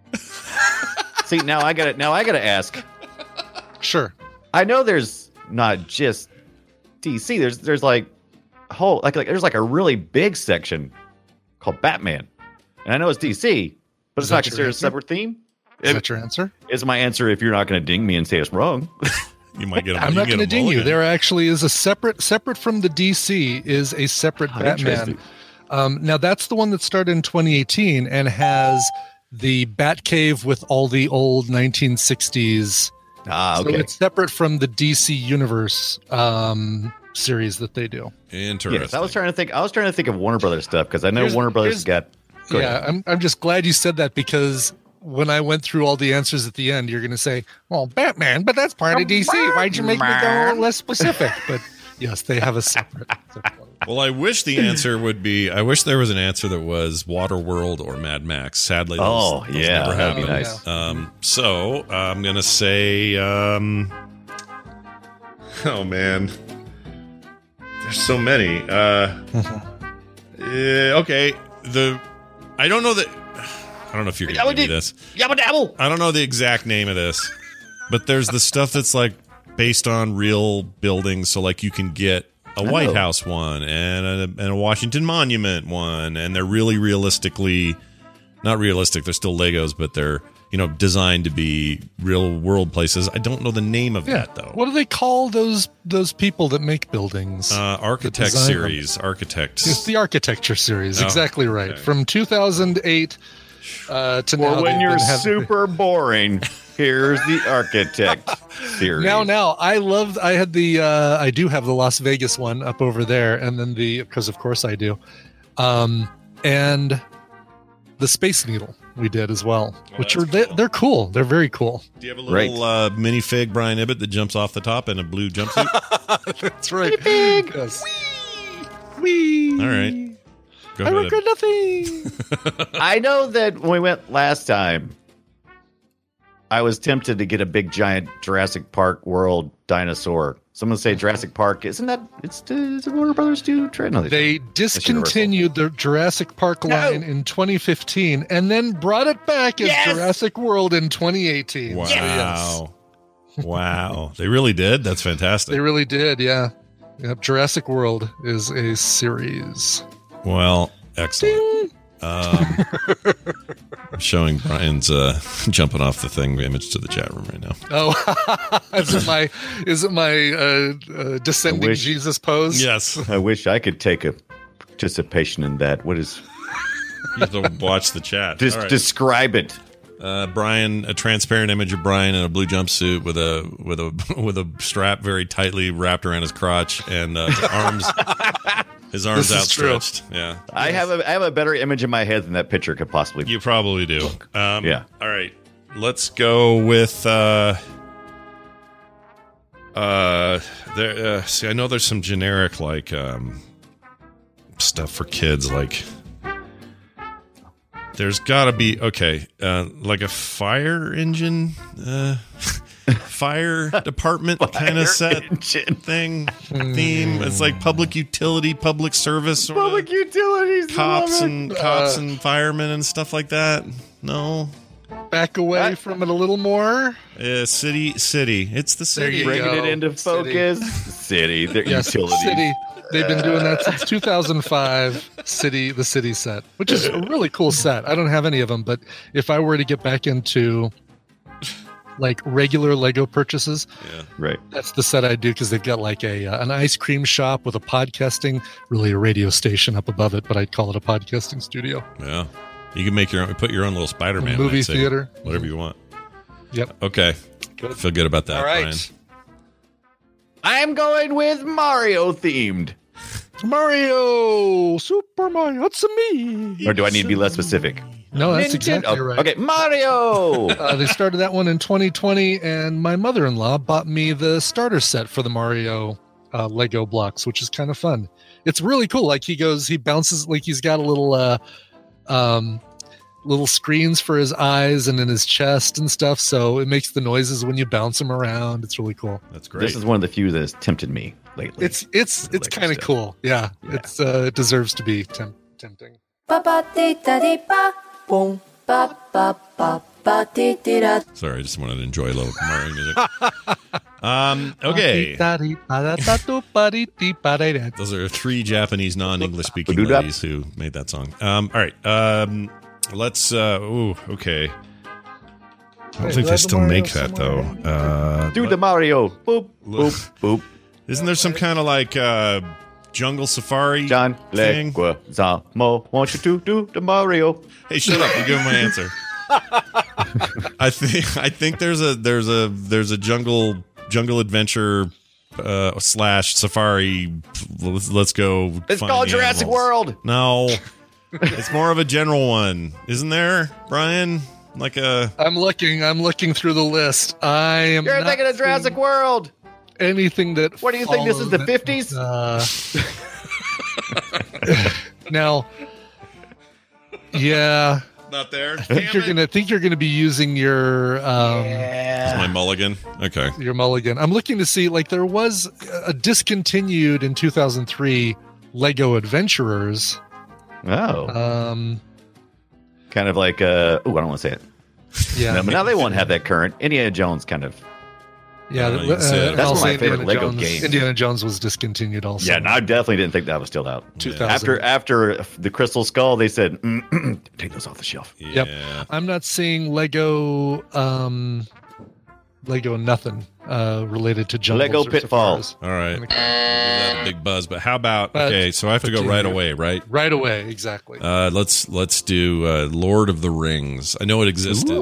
see, now I got to now I got to ask. Sure. I know there's not just D C. There's there's like a whole like like there's like a really big section called Batman, and I know it's D C, but Is it's not that your considered a answer? separate theme. Is It- that your answer? Is my answer if you're not going to ding me and say it's wrong? You might get. A, I'm you not get going to a ding you. mulligan. There actually is a separate, separate from the D C, is a separate Oh, Batman. interesting. Um, now that's the one that started in twenty eighteen and has the Batcave with all the old nineteen sixties. Ah, So okay. it's separate from the D C Universe um, series that they do. Interesting. Yes, I was trying to think. I was trying to think of Warner Brothers stuff because I know Here's- Warner Brothers here's- got. Go yeah, ahead. I'm. I'm just glad you said that because when I went through all the answers at the end, you're going to say, "Well, Batman, but that's part of D C. Why'd you make me go less specific?" But yes, they have a separate. separate one. Well, I wish the answer would be. I wish there was an answer that was Waterworld or Mad Max. Sadly, those, Oh, those yeah, never that'd be happened. nice. Um, so uh, I'm gonna say. Um, oh man, there's so many. Uh, eh, okay, the I don't know that. I don't know if you're gonna give me this. Yabba dabble. I don't know the exact name of this, but there's the stuff that's like based on real buildings. So like you can get a White Oh. House one and a, and a Washington Monument one, and they're really realistically, not realistic. They're still Legos, but they're you know designed to be real world places. I don't know the name of Yeah. that though. What do they call those those people that make buildings? Uh, Architect design them. series, Architects. It's the architecture series. Oh, Exactly right. okay. From two thousand eight uh, to now. Or when they've you're been having- super boring, Here's the Architect series. Now, now, I love. I had the. Uh, I do have the Las Vegas one up over there, and then the because of course I do, um, and the Space Needle we did as well, oh, which are cool. they, they're cool. They're very cool. Do you have a little right. uh, minifig Brian Ibbett that jumps off the top in a blue jumpsuit? That's right. Minifig. Yes. Wee. All right. Go I ahead. regret nothing. I know that when we went last time, I was tempted to get a big giant Jurassic Park World dinosaur. Someone say Jurassic Park. Isn't that it's is it Warner Brothers do? No, they, they discontinued the Jurassic Park line no. in twenty fifteen and then brought it back as yes! Jurassic World in twenty eighteen. Wow. So, yes. Wow. They really did? That's fantastic. They really did, yeah. Yep, Jurassic World is a series. Well, excellent. Um, I'm showing Brian's uh, jumping off the thing image to the chat room right now. Oh, is it my is it my uh, uh, descending wish, Jesus pose? Yes. I wish I could take a participation in that. What is? You have to watch the chat. Just right. describe it. Uh, Brian, a transparent image of Brian in a blue jumpsuit with a with a with a strap very tightly wrapped around his crotch and uh, his arms. His arms outstretched. True. Yeah, I have a I have a better image in my head than that picture could possibly. You probably do. Um, yeah. All right, let's go with. Uh, uh, there. Uh, see, I know there's some generic like um, stuff for kids. Like, there's got to be okay, uh, like a fire engine. Uh, fire department kind of set engine. thing theme. It's like public utility, public service, sort public of utilities, cops and cops uh, and firemen and stuff like that. No, back away I, from it a little more. Uh, city, city. It's the city. Bringing go. it into focus. City, city. Yes, utilities. City. They've been doing that since two thousand five. City, the city set, which is a really cool set. I don't have any of them, but if I were to get back into like regular Lego purchases, yeah, right. That's the set I do because they've got like a uh, an ice cream shop with a podcasting, really a radio station up above it, but I'd call it a podcasting studio. Yeah, you can make your own, put your own little Spider-Man movie theater, whatever you want. Yep. Okay. Good. Feel good about that. All right. Brian. I'm going with Mario themed. Mario, Super Mario, it's me. Or do I need to be less specific? No, that's Nintendo. exactly right. Okay, Mario. uh, they started that one in twenty twenty, and my mother-in-law bought me the starter set for the Mario uh, Lego blocks, which is kind of fun. It's really cool. Like he goes, he bounces, like he's got a little, uh, um, little screens for his eyes and in his chest and stuff. So it makes the noises when you bounce him around. It's really cool. That's great. This is one of the few that has tempted me lately. It's it's it's kind of cool. Yeah, yeah. It's uh, it deserves to be temp- tempting. Sorry, I just wanted to enjoy a little Mario music. um, okay. Those are three Japanese non-English speaking ladies who made that song. Um, all right. Um, let's. Uh, ooh, okay. I don't Hey, think they let still the make Mario that though. Uh, Do the Mario. Boop, boop, boop. Isn't there some kind of like uh, jungle safari John thing? Leguizamo want you to do the Mario. Hey, shut up! You give him my answer. I think I think there's a there's a there's a jungle jungle adventure uh, slash safari. Let's, let's go. It's find called the Jurassic animals. World. No, it's more of a general one, isn't there, Brian? Like a. I'm looking. I'm looking through the list. I am. You're not thinking of Jurassic seeing World. Anything that? What do you think? This is the follows fifties? Uh, now, yeah. Not there. I think you're gonna think you're gonna be using your um Is my mulligan. Okay. your mulligan. I'm looking to see, like, there was a discontinued in two thousand three Lego Adventurers. Oh. Um kind of like uh oh, I don't want to say it. Yeah. No, but now they won't have that current. Indiana Jones kind of. Yeah, Uh, uh, you can say it. That's also one of my Indiana favorite Lego Jones, games. Indiana Jones was discontinued also. Yeah, no, I definitely didn't think that was still out. two thousand. After after the Crystal Skull, they said mm, take those off the shelf. Yep. Yeah. I'm not seeing Lego um Lego nothing uh related to jungles Lego or Pitfall. safaris. All right. We'll give that a big buzz. But how about? But Okay, so I have to go right continue. away, right? Right away, exactly. Uh, let's let's do uh, Lord of the Rings. I know it existed, Ooh. but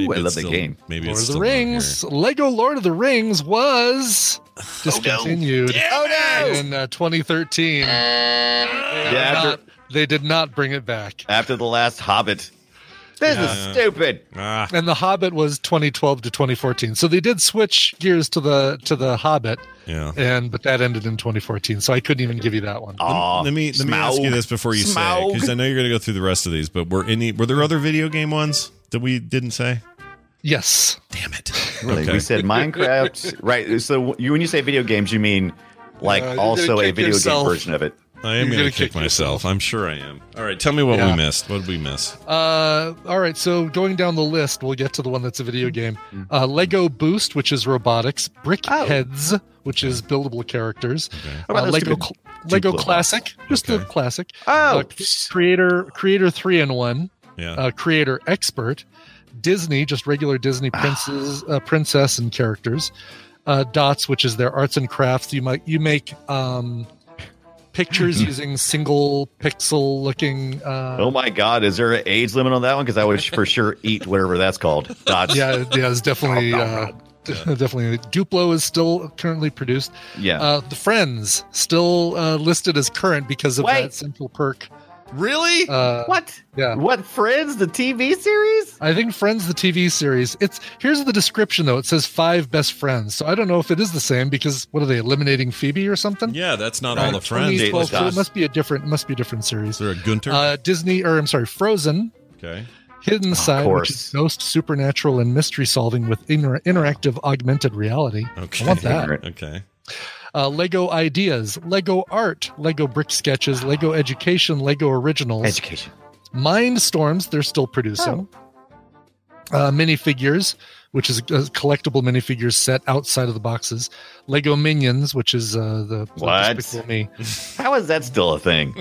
I love it's the still- game. Maybe Lord it's of the still out Rings, Lego Lord of the Rings was discontinued Oh, no. in uh, twenty thirteen. They, Yeah, are after- not, they did not bring it back. After the last Hobbit. This Yeah. is stupid. Ah, And the Hobbit was twenty twelve to twenty fourteen. So they did switch gears to the to the Hobbit, yeah. and but that ended in twenty fourteen. So I couldn't even give you that one. Aw, let me let me ask Smaug. you this before you say Smaug. because I know you're going to go through the rest of these. But were any were there other video game ones that we didn't say? Yes. Damn it! Really? Okay. We said Minecraft. Right. So you, when you say video games, you mean like Uh, you're also gonna a kick video yourself. game version of it. I am You're going gonna to kick, kick myself. yourself. I'm sure I am. All right, tell me what we Yeah. missed. What did we miss? Uh, all right. So going down the list, we'll get to the one that's a video game. Uh, Lego Boost, which is robotics. Brick Oh. Heads, which is buildable characters. How about Uh, those Lego stupid Cl- Lego Duplo Classic, just Okay. the classic. Oh, Uh, Creator Creator three in one. Yeah. Uh, Creator Expert. Disney, just regular Disney princes, uh, princess and characters. Uh, Dots, which is their arts and crafts. You might you make um, pictures using single pixel looking. Uh, oh my God! Is there an age limit on that one? Because I would for sure eat whatever that's called. Dots. yeah, yeah, it's definitely uh, definitely. Duplo is still currently produced. Yeah. Uh, the Friends still uh, listed as current because of Wait. that central perk. Really? Uh, what? Yeah. What Friends? The T V series? I think Friends, the T V series. It's here's the description though. It says five best friends. So I don't know if it is the same because what are they eliminating Phoebe or something? yeah, that's not Uh, all the friends. twenty twelve, Dateless so it Us. must be a different. It must be a different series. Is there a Gunter? Uh, Disney, or I'm sorry, Frozen. okay. Hidden Side, which course. is ghost, supernatural, and mystery solving with inter- interactive augmented reality. Okay. I want that. Okay. Uh, Lego Ideas, Lego Art, Lego Brick Sketches, Lego Education, Lego Originals, Education. Mindstorms, they're still producing. Uh, minifigures, which is a collectible minifigures set outside of the boxes. Lego Minions, which is uh, the What? Despicable Me. How is that still a thing?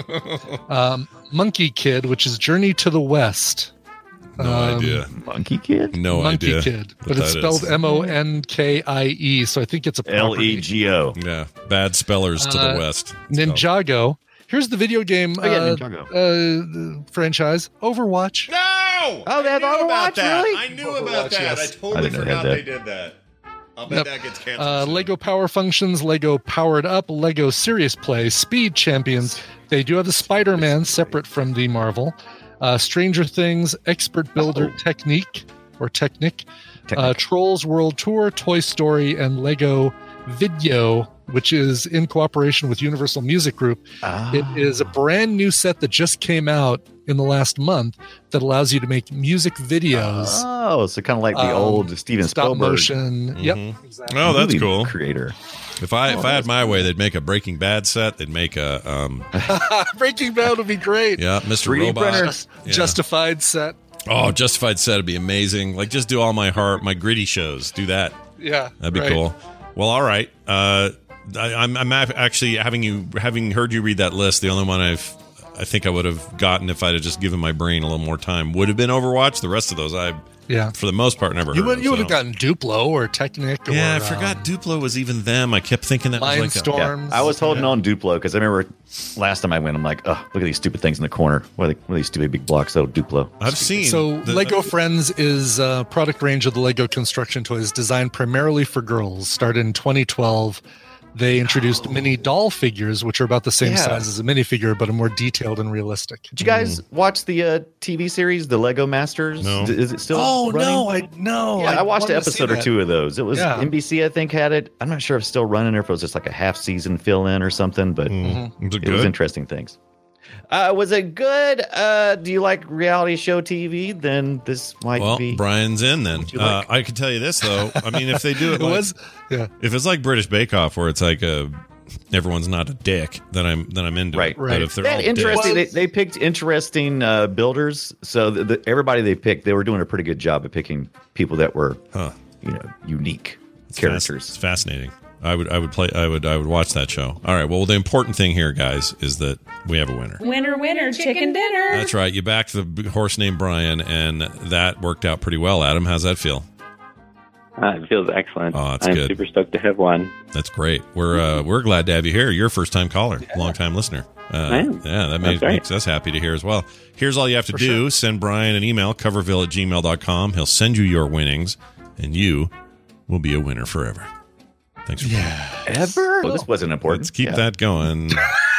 Um, Monkey Kid, which is Journey to the West. No Um, idea. Monkey Kid? No Monkey idea. Kid, what but it's that spelled is. M O N K I E, so I think it's a L property. E G O. Yeah, bad spellers to Uh, the west. It's called. Ninjago. Here's the video game Oh, yeah, uh, Ninjago. uh, franchise, Overwatch. No! Oh, they have I knew about Overwatch, that. really? I knew about Overwatch, that. yes. I I totally didn't know they had forgot that. they did that. I'll bet Yep. that gets canceled. Uh, soon. Lego Power Functions, Lego Powered Up, Lego Serious Play, Speed Champions. They do have the Spider-Man separate from the Marvel. Uh, Stranger Things, Expert Builder Oh. Technique or Technic. Uh, Technic. Trolls World Tour, Toy Story, and Lego Video, which is in cooperation with Universal Music Group. Ah. It is a brand new set that just came out in the last month that allows you to make music videos. Oh, so kind of like the Um, old Steven stop Spielberg motion. Yep. Mhm. Exactly. Oh, that's movie cool. creator. If I Oh, if I had my way, they'd make a Breaking Bad set. They'd make a um Breaking Bad would be great. yeah, Mister three D Robot. printer. Just- Yeah. Justified set. Oh, Justified set would be amazing. Like just do all my heart, my gritty shows. Do that. Yeah. That'd be right. cool. Well, all right. Uh, I, I'm I'm actually having you having heard you read that list. The only one I've I think I would have gotten if I'd have just given my brain a little more time would have been Overwatch. The rest of those I Yeah. for the most part never You heard would of, you would have so. gotten Duplo or Technic or Yeah, I um, forgot Duplo was even them. I kept thinking that was like a, Mindstorms. Yeah, I was holding on Duplo because I remember last time I went, I'm like, oh, look at these stupid things in the corner. What are, they, what are these stupid big blocks? Oh, Duplo. I've seen So the- Lego Friends is a product range of the Lego construction toys designed primarily for girls. Started in twenty twelve. They introduced mini doll figures, which are about the same Yeah. size as a minifigure, but are more detailed and realistic. Did you guys watch the uh, T V series, the Lego Masters? No. D- Is it still Oh running? no, I no. Yeah, I, watched an wanted to see episode or that. two of those. It was Yeah. N B C, I think, had it. I'm not sure if it's still running or if it was just like a half season fill in or something, but Mm. Was it it was good? interesting things. Uh, was it good? Uh, do you like reality show T V? Then this might Well, be. Brian's in then. you Uh, like? I can tell you this though. I mean, if they do it, It like, was yeah. if it's like British Bake Off, where it's like a everyone's not a dick, then I'm then I'm into Right. it. Right. But if they're They all had interesting. They, dicks, they picked interesting uh, builders. So the, the, everybody they picked, they were doing a pretty good job of picking people that were, huh? you know, unique It's characters. It's fascinating. I would I would play I would I would watch that show. All right. Well, the important thing here, guys, is that we have a winner. Winner, winner, chicken dinner. That's right. You backed the b- horse named Brian, and that worked out pretty well. Adam, how's that feel? Uh, it feels excellent. Oh, that's I'm good. super stoked to have one. That's great. We're uh, we're glad to have you here. You're a first time caller, yeah. long time listener. Uh, I am. Yeah, that makes, makes us happy to hear as well. Here's all you have to For do: sure. Send Brian an email, coverville at gmail dot com. He'll send you your winnings, and you will be a winner forever. Thanks for yeah. Ever? Well, this wasn't important. Let's keep yeah. that going.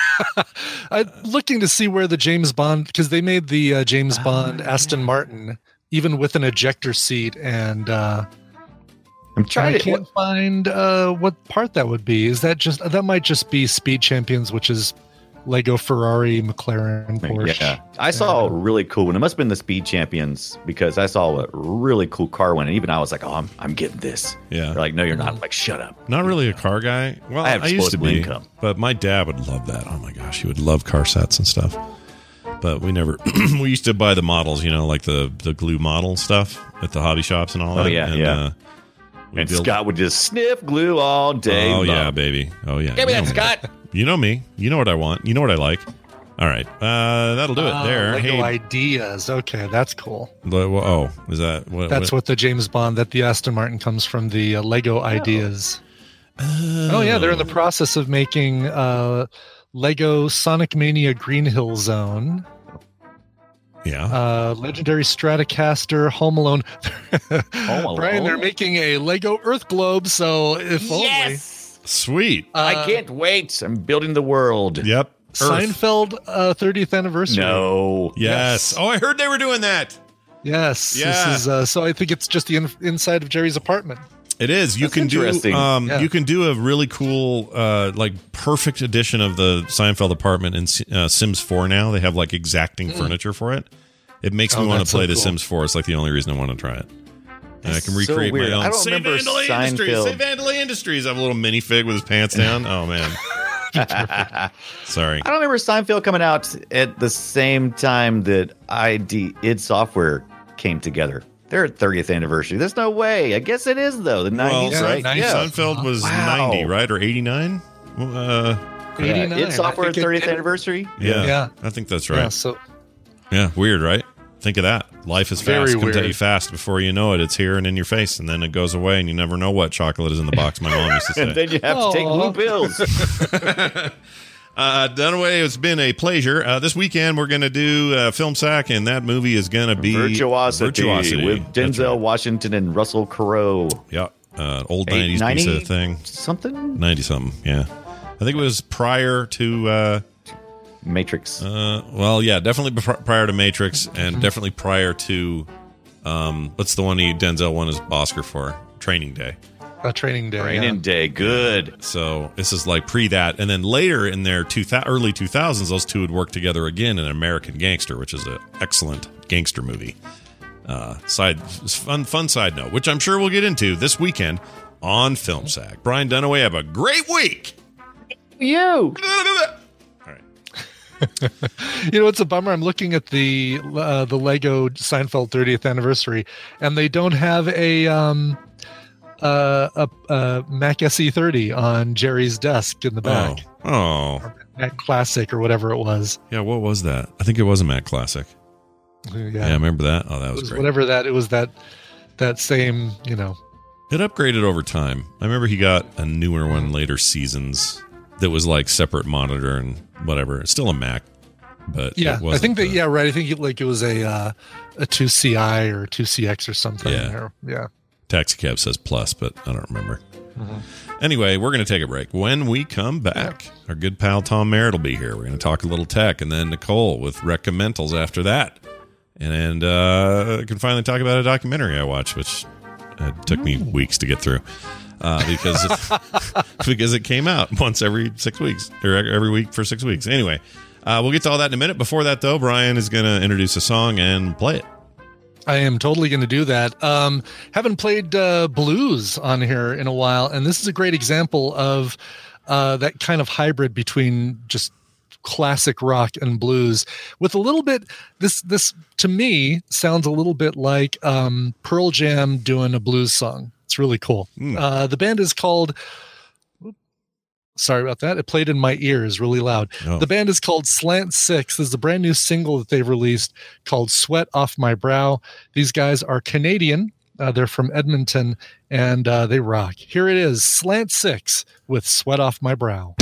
I'm looking to see where the James Bond, because they made the uh, James oh, Bond Aston Martin even with an ejector seat, and uh, I'm trying I to can't what, find uh, what part that would be. Is that just that might just be Speed Champions, which is Lego, Ferrari, McLaren, Porsche. Yeah, I saw a really cool one. It must have been the Speed Champions because I saw a really cool car one, and even I was like, "Oh, I'm, I'm getting this." Yeah, they're like, "No, you're not." I'm like, "Shut up." Not really a car guy. Well, I, have I used to be, income. But my dad would love that. Oh my gosh, he would love car sets and stuff. But we never. We used to buy the models, you know, like the the glue model stuff at the hobby shops and all that. Oh yeah, and, yeah. Uh, and build... Scott would just sniff glue all day. Oh long. yeah, baby. Oh yeah. Give me you that, Scott. You know me. You know what I want. You know what I like. All right, uh, that'll do it. Oh, there. Lego hey, Ideas. Okay, that's cool. Oh, is that what? That's what, what the James Bond, that the Aston Martin comes from, the uh, Lego oh. Ideas. Oh. oh, yeah, they're in the process of making uh, Lego Sonic Mania Green Hill Zone. Yeah. Uh, Legendary Stratocaster, Home Alone. Home Alone. Brian, they're making a Lego Earth Globe, so if yes! only. Sweet. Uh, I can't wait. I'm building the world. Yep. Earth. Seinfeld uh, thirtieth anniversary. No. Yes. yes. Oh, I heard they were doing that. Yes. Yeah. This is, uh, so I think it's just the in- inside of Jerry's apartment. It is. You That's can do. Um, yeah. You can do a really cool, uh, like perfect edition of the Seinfeld apartment in uh, Sims four. Now they have like exacting mm. furniture for it. It makes me oh, want to play so the cool. Sims four. It's like the only reason I want to try it. And I can recreate so my own. I don't Say remember Vandalay Seinfeld. Industries. Say Vandalay Industries. I have a little minifig with his pants down. Oh man. Sorry. I don't remember Seinfeld coming out at the same time that I D id Software came together. Their thirtieth anniversary. There's no way. I guess it is though. The nineties, well, right? nineties. Yeah. Seinfeld was wow. ninety, right, or eighty-nine? Uh, eighty-nine. id Software thirtieth it, anniversary. Yeah, yeah, I think that's right. Yeah, so yeah, weird, right? Think of that. Life is Very fast. Comes weird. at you fast. Before you know it, it's here and in your face, and then it goes away, and you never know what chocolate is in the box. My mom used to say. And then you have Aww. to take blue pills. uh, Dunaway, it's been a pleasure. Uh, this weekend we're going to do uh, Film Sack, and that movie is going to be Virtuosity, Virtuosity. with Denzel right. Washington and Russell Crowe. Yeah, uh, old nineties piece of thing. Something ninety something. Yeah, I think it was prior to. Uh, Matrix. Uh, well, yeah, definitely pr- prior to Matrix, and definitely prior to um, what's the one he Denzel won his Oscar for? Training Day. A Training Day. Training yeah. Day. Good. So this is like pre that, and then later in their two th- early two thousands, those two would work together again in American Gangster, which is an excellent gangster movie. Uh, side fun fun side note, which I'm sure we'll get into this weekend on Film Sack. Brian Dunaway, have a great week. You. You know, it's a bummer. I'm looking at the uh, the Lego Seinfeld thirtieth anniversary, and they don't have a um uh, a, a Mac S E thirty on Jerry's desk in the back. Oh, oh. Or Mac Classic or whatever it was. Yeah, what was that? I think it was a Mac Classic. Yeah, yeah I remember that. Oh, that was, it was great. Whatever that it was, that that same, you know. It upgraded over time. I remember he got a newer one later seasons that was like separate monitor and whatever. It's still a Mac, but yeah, it wasn't I think that the, yeah, right. I think it, like it was a uh, a two C I or two C X or something. Yeah, or, yeah. Taxi Cab says plus, but I don't remember. Mm-hmm. Anyway, we're going to take a break. When we come back, yeah. our good pal Tom Merritt will be here. We're going to talk a little tech, and then Nicole with Recommendals after that, and and uh, I can finally talk about a documentary I watched, which uh, took me weeks to get through. Uh, because it, because it came out once every six weeks or every week for six weeks. Anyway, uh, we'll get to all that in a minute. Before that, though, Brian is going to introduce a song and play it. I am totally going to do that. Um, haven't played uh, blues on here in a while, and this is a great example of uh, that kind of hybrid between just classic rock and blues with a little bit. This this to me sounds a little bit like um, Pearl Jam doing a blues song. It's really cool. Mm. Uh, the band is called, sorry about that. It played in my ears really loud. Oh. The band is called Slant Six. This is a brand new single that they've released called Sweat Off My Brow. These guys are Canadian. Uh, they're from Edmonton, and uh, they rock. Here it is, Slant Six with Sweat Off My Brow.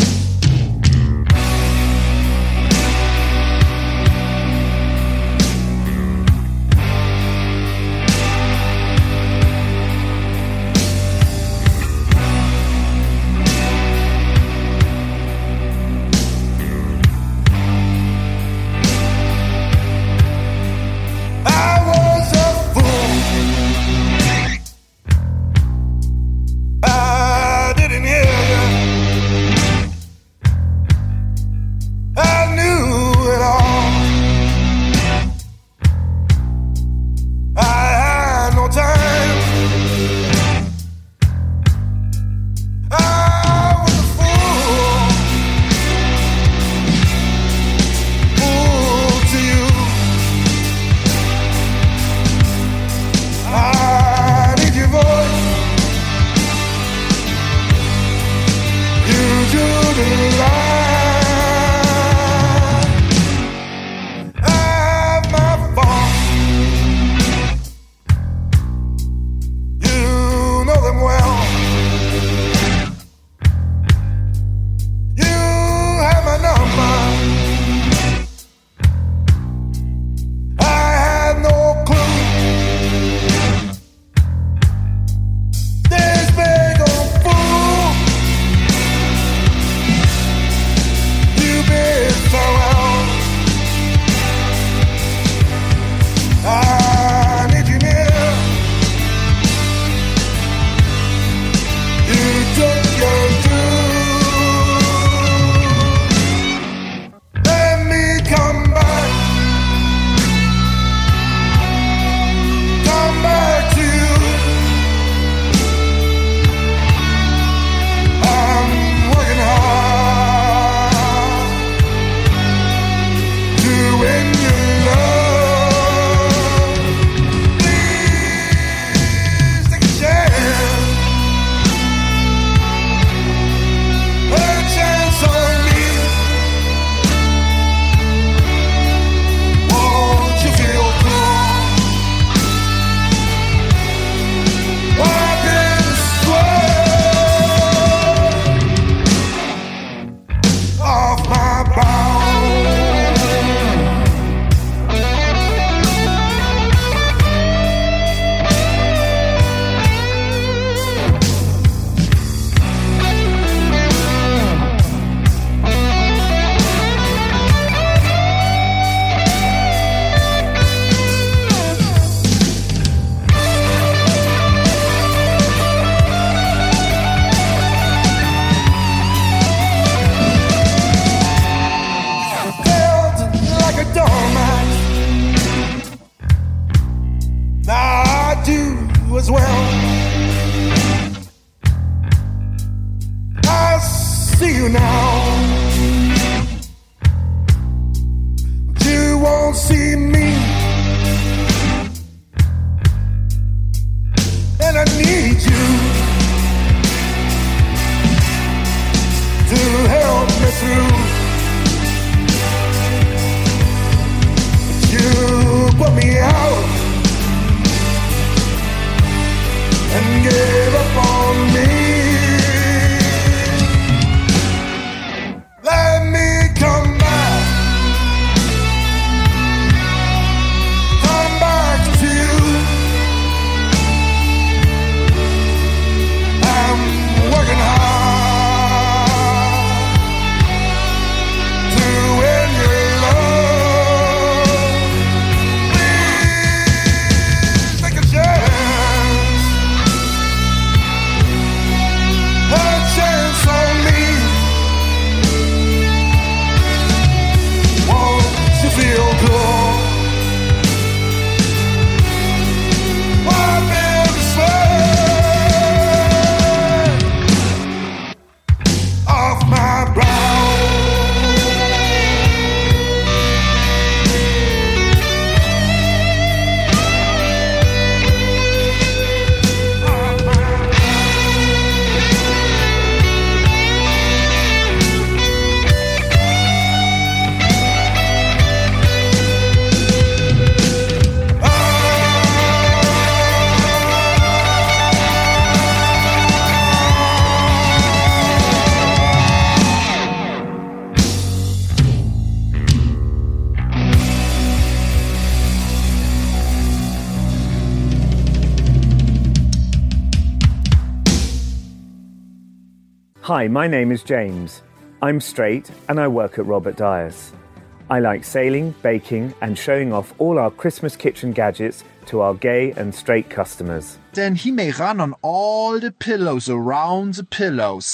Hi, my name is James. I'm straight and I work at Robert Dyer's. I like sailing, baking and showing off all our Christmas kitchen gadgets to our gay and straight customers. Then he may run on all the pillows around the pillows.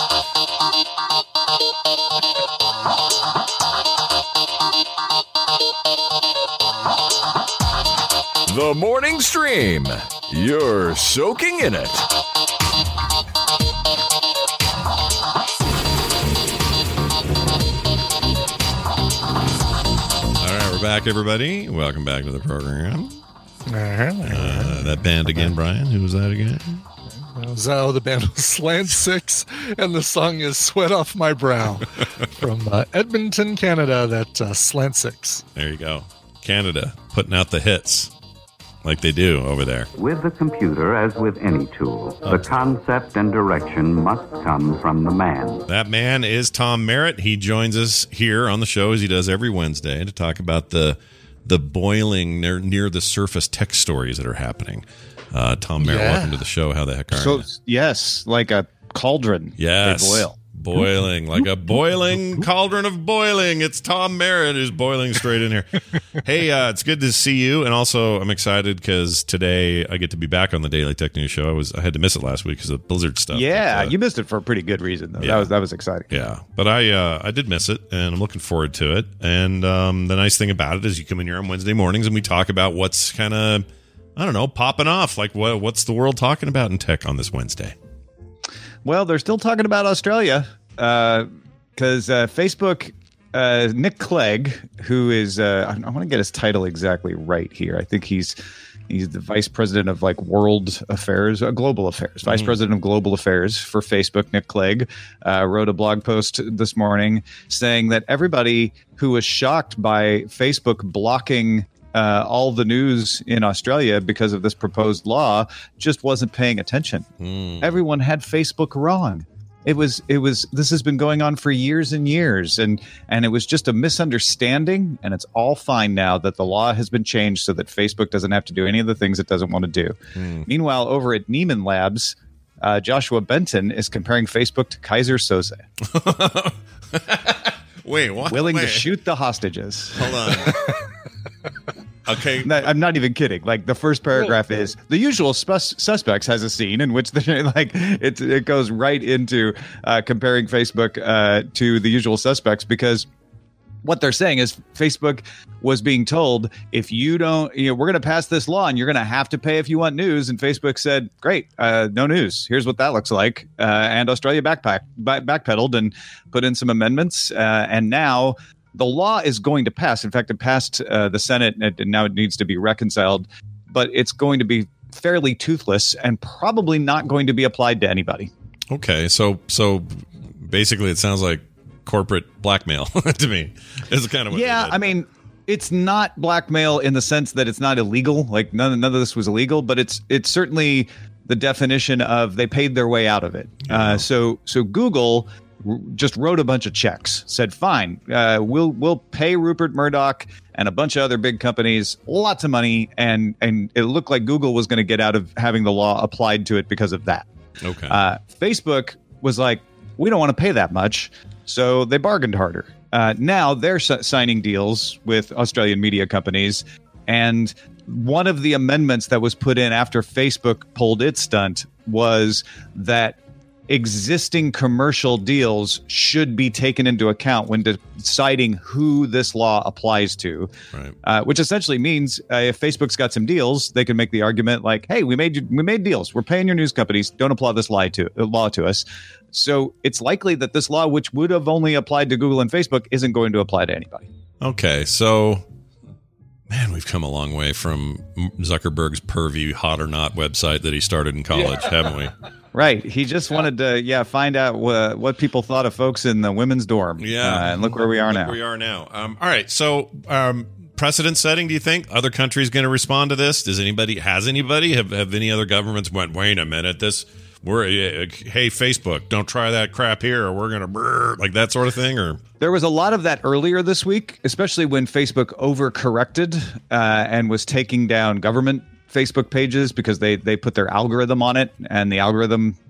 The Morning Stream. You're soaking in it. We're back, everybody. Welcome back to the program. Uh, that band again, Brian. Who was that again? That was, oh, the band was Slant Six, and the song is "Sweat Off My Brow" from uh, Edmonton, Canada. That uh, Slant Six. There you go, Canada putting out the hits like they do over there. With the computer, as with any tool, the concept and direction must come from the man. That man is Tom Merritt. He joins us here on the show, as he does every Wednesday, to talk about the the boiling near, near the surface tech stories that are happening. Uh, Tom Merritt, yeah. Welcome to the show. How the heck are so, you? Yes, like a cauldron. Yes. They boil. Boiling, like a boiling cauldron of boiling. It's Tom Merritt who's boiling straight in here. Hey, uh, it's good to see you. And also, I'm excited because today I get to be back on the Daily Tech News Show. I was I had to miss it last week because of Blizzard stuff. Yeah, but, uh, you missed it for a pretty good reason, though. Yeah. That was that was exciting. Yeah, but I uh, I did miss it, and I'm looking forward to it. And um, the nice thing about it is you come in here on Wednesday mornings and we talk about what's kind of, I don't know, popping off. Like, what what's the world talking about in tech on this Wednesday? Well, they're still talking about Australia. Because uh, uh, Facebook, uh, Nick Clegg, who is, uh, I, I want to get his title exactly right here. I think he's he's the vice president of like world affairs, uh, global affairs, vice mm. president of global affairs for Facebook. Nick Clegg uh, wrote a blog post this morning saying that everybody who was shocked by Facebook blocking Uh, all the news in Australia because of this proposed law just wasn't paying attention. Mm. Everyone had Facebook wrong. It was, it was, this has been going on for years and years, and, and it was just a misunderstanding, and it's all fine now that the law has been changed so that Facebook doesn't have to do any of the things it doesn't want to do. Mm. Meanwhile, over at Neiman Labs, uh, Joshua Benton is comparing Facebook to Kaiser Soze. Wait, what? Willing Wait. to shoot the hostages. Hold on. Okay, no, I'm not even kidding. Like the first paragraph well, is The Usual sus- Suspects has a scene in which the like it it goes right into uh, comparing Facebook uh, to The Usual Suspects, because what they're saying is Facebook was being told, if you don't, you know, we're going to pass this law and you're going to have to pay if you want news. And Facebook said, great, uh, no news. Here's what that looks like. Uh, and Australia backpack back, backpedaled and put in some amendments. Uh, and now the law is going to pass. In fact, it passed uh, the Senate, and now it needs to be reconciled. But it's going to be fairly toothless and probably not going to be applied to anybody. Okay, so so basically, it sounds like corporate blackmail to me. Is kind of what yeah. I mean, it's not blackmail in the sense that it's not illegal. Like none none of this was illegal, but it's it's certainly the definition of they paid their way out of it. Yeah. Uh, so so Google just wrote a bunch of checks, said, fine, uh, we'll we'll pay Rupert Murdoch and a bunch of other big companies lots of money. And, and it looked like Google was going to get out of having the law applied to it because of that. Okay. Uh, Facebook was like, we don't want to pay that much. So they bargained harder. Uh, now they're s- signing deals with Australian media companies. And one of the amendments that was put in after Facebook pulled its stunt was that existing commercial deals should be taken into account when deciding who this law applies to, right. uh, which essentially means uh, if Facebook's got some deals, they can make the argument like, hey, we made you, we made deals. We're paying your news companies. Don't apply this lie to, uh, law to us. So it's likely that this law, which would have only applied to Google and Facebook, isn't going to apply to anybody. Okay, so man, we've come a long way from Zuckerberg's pervy hot or not website that he started in college, yeah. haven't we? Right. He just wanted to, yeah, find out wh- what people thought of folks in the women's dorm. Yeah. Uh, and look where we are look now. Where we are now. Um, all right. So, um, precedent setting, do you think other countries going to respond to this? Does anybody, has anybody, have, have any other governments went, wait a minute, this, we're, uh, hey, Facebook, don't try that crap here or we're going to, like that sort of thing? Or there was a lot of that earlier this week, especially when Facebook overcorrected uh, and was taking down government Facebook pages because they they put their algorithm on it, and the algorithm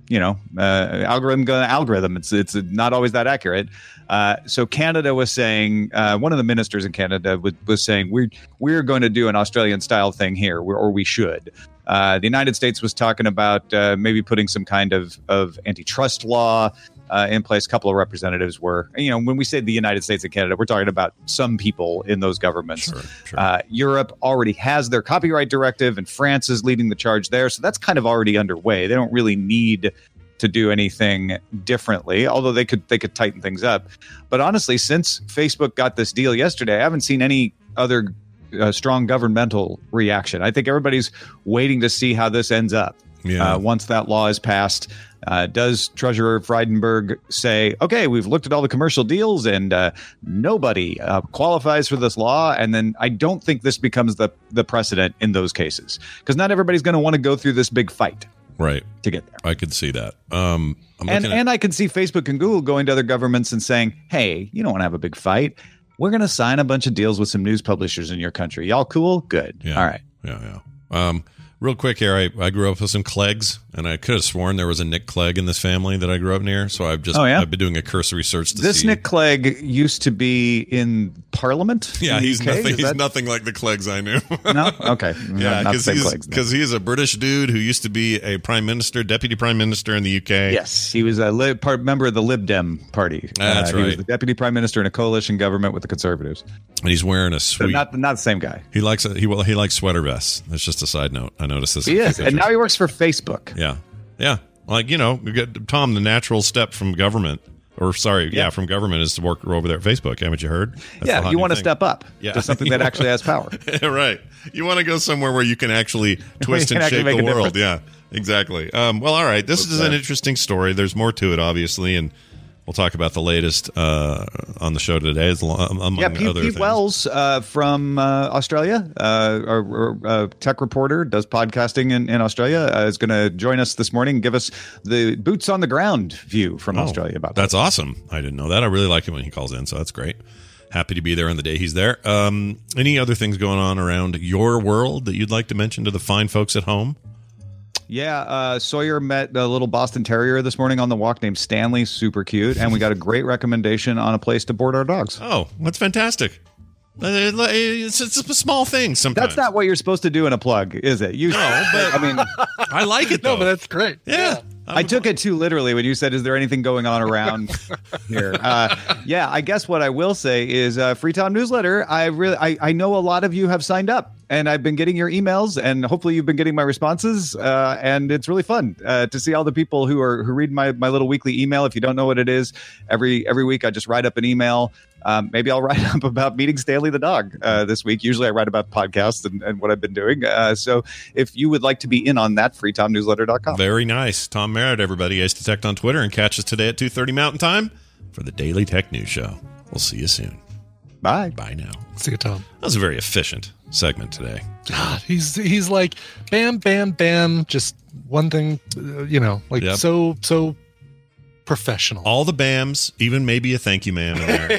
you know, uh, algorithm going to algorithm. It's it's not always that accurate. Uh, so Canada was saying, uh, one of the ministers in Canada was, was saying, we're, we're going to do an Australian style thing here, or we should. Uh, the United States was talking about uh, maybe putting some kind of, of antitrust law uh, in place. A couple of representatives were, you know, when we say the United States and Canada, we're talking about some people in those governments. Sure, sure. Uh, Europe already has their copyright directive, and France is leading the charge there. So that's kind of already underway. They don't really need to do anything differently, although they could they could tighten things up. But honestly, since Facebook got this deal yesterday, I haven't seen any other uh, strong governmental reaction. I think everybody's waiting to see how this ends up. Yeah. Uh, once that law is passed, uh, does Treasurer Frydenberg say, okay, we've looked at all the commercial deals and uh, nobody uh, qualifies for this law? And then I don't think this becomes the, the precedent in those cases, because not everybody's going to want to go through this big fight. Right. To get there. I could see that. Um, I'm and, looking at- and I can see Facebook and Google going to other governments and saying, hey, you don't want to have a big fight. We're going to sign a bunch of deals with some news publishers in your country. Y'all cool? Good. Yeah. All right. Yeah, yeah. Um, real quick here, I, I grew up with some Cleggs, and I could have sworn there was a Nick Clegg in this family that I grew up near. So I've just Oh, yeah? I've been doing a cursory search to This see. Nick Clegg used to be in Parliament. Yeah, in the he's U K? nothing. Is He's that- nothing like the Cleggs I knew. No, okay, Yeah, Not- not the because same he's Cleggs, no. because he's a British dude who used to be a prime minister, deputy prime minister in the U K. Yes, he was a lib, part, member of the Lib Dem party. That's uh, He was right. the deputy prime minister in a coalition government with the Conservatives. And he's wearing a So sweet. not not the same guy. he likes a, he well he likes sweater vests. That's just a side note. I noticed this. He in a few is, and pictures. now he works for Facebook. Yeah, yeah. Like you know, you get Tom. The natural step from government, or sorry, yeah, Yeah. from government is to work over there at Facebook. Haven't you heard? That's the yeah, hot you new want to thing. step up Yeah. to something that actually has power. Right. You want to go somewhere where you can actually twist can and actually shape make the a world. difference. Yeah, exactly. Um, well, all right. This What's is an that? interesting story. There's more to it, obviously, and we'll talk about the latest uh, on the show today, as lo- among Yeah, Pete, other Pete things. Wells uh, from uh, Australia, uh, our, our uh, tech reporter, does podcasting in, in Australia, uh, is going to join us this morning and give us the boots on the ground view from Oh, Australia about That's that. awesome. I didn't know that. I really like it when he calls in, so that's great. Happy to be there on the day he's there. Um, any other things going on around your world that you'd like to mention to the fine folks at home? Yeah, uh, Sawyer met a little Boston Terrier this morning on the walk named Stanley, super cute, and we got a great recommendation on a place to board our dogs. Oh, that's fantastic. Uh, It's, it's a small thing sometimes. That's not what you're supposed to do in a plug, is it? You, No, but I mean, I like it, though. No, but that's great. Yeah. I took it too literally when you said, "Is there anything going on around here?" Uh, yeah, I guess what I will say is, uh, Free Time newsletter. I really, I, I know a lot of you have signed up, and I've been getting your emails, and hopefully you've been getting my responses, uh, and it's really fun uh, to see all the people who are who read my my little weekly email. If you don't know what it is, every every week I just write up an email. Um, maybe I'll write up about meeting Stanley the dog uh, this week. Usually I write about podcasts and, and what I've been doing. Uh, so if you would like to be in on that, free tom newsletter dot com. Very nice. Tom Merritt, everybody. Ace Detect on Twitter, and catch us today at two thirty Mountain Time for the Daily Tech News Show. We'll see you soon. Bye. Bye now. See you, Tom. That was a very efficient segment today. God, he's he's like bam, bam, bam. Just one thing, uh, you know, like Yep. so so professional. All the B A Ms, even maybe a thank you, ma'am. In there.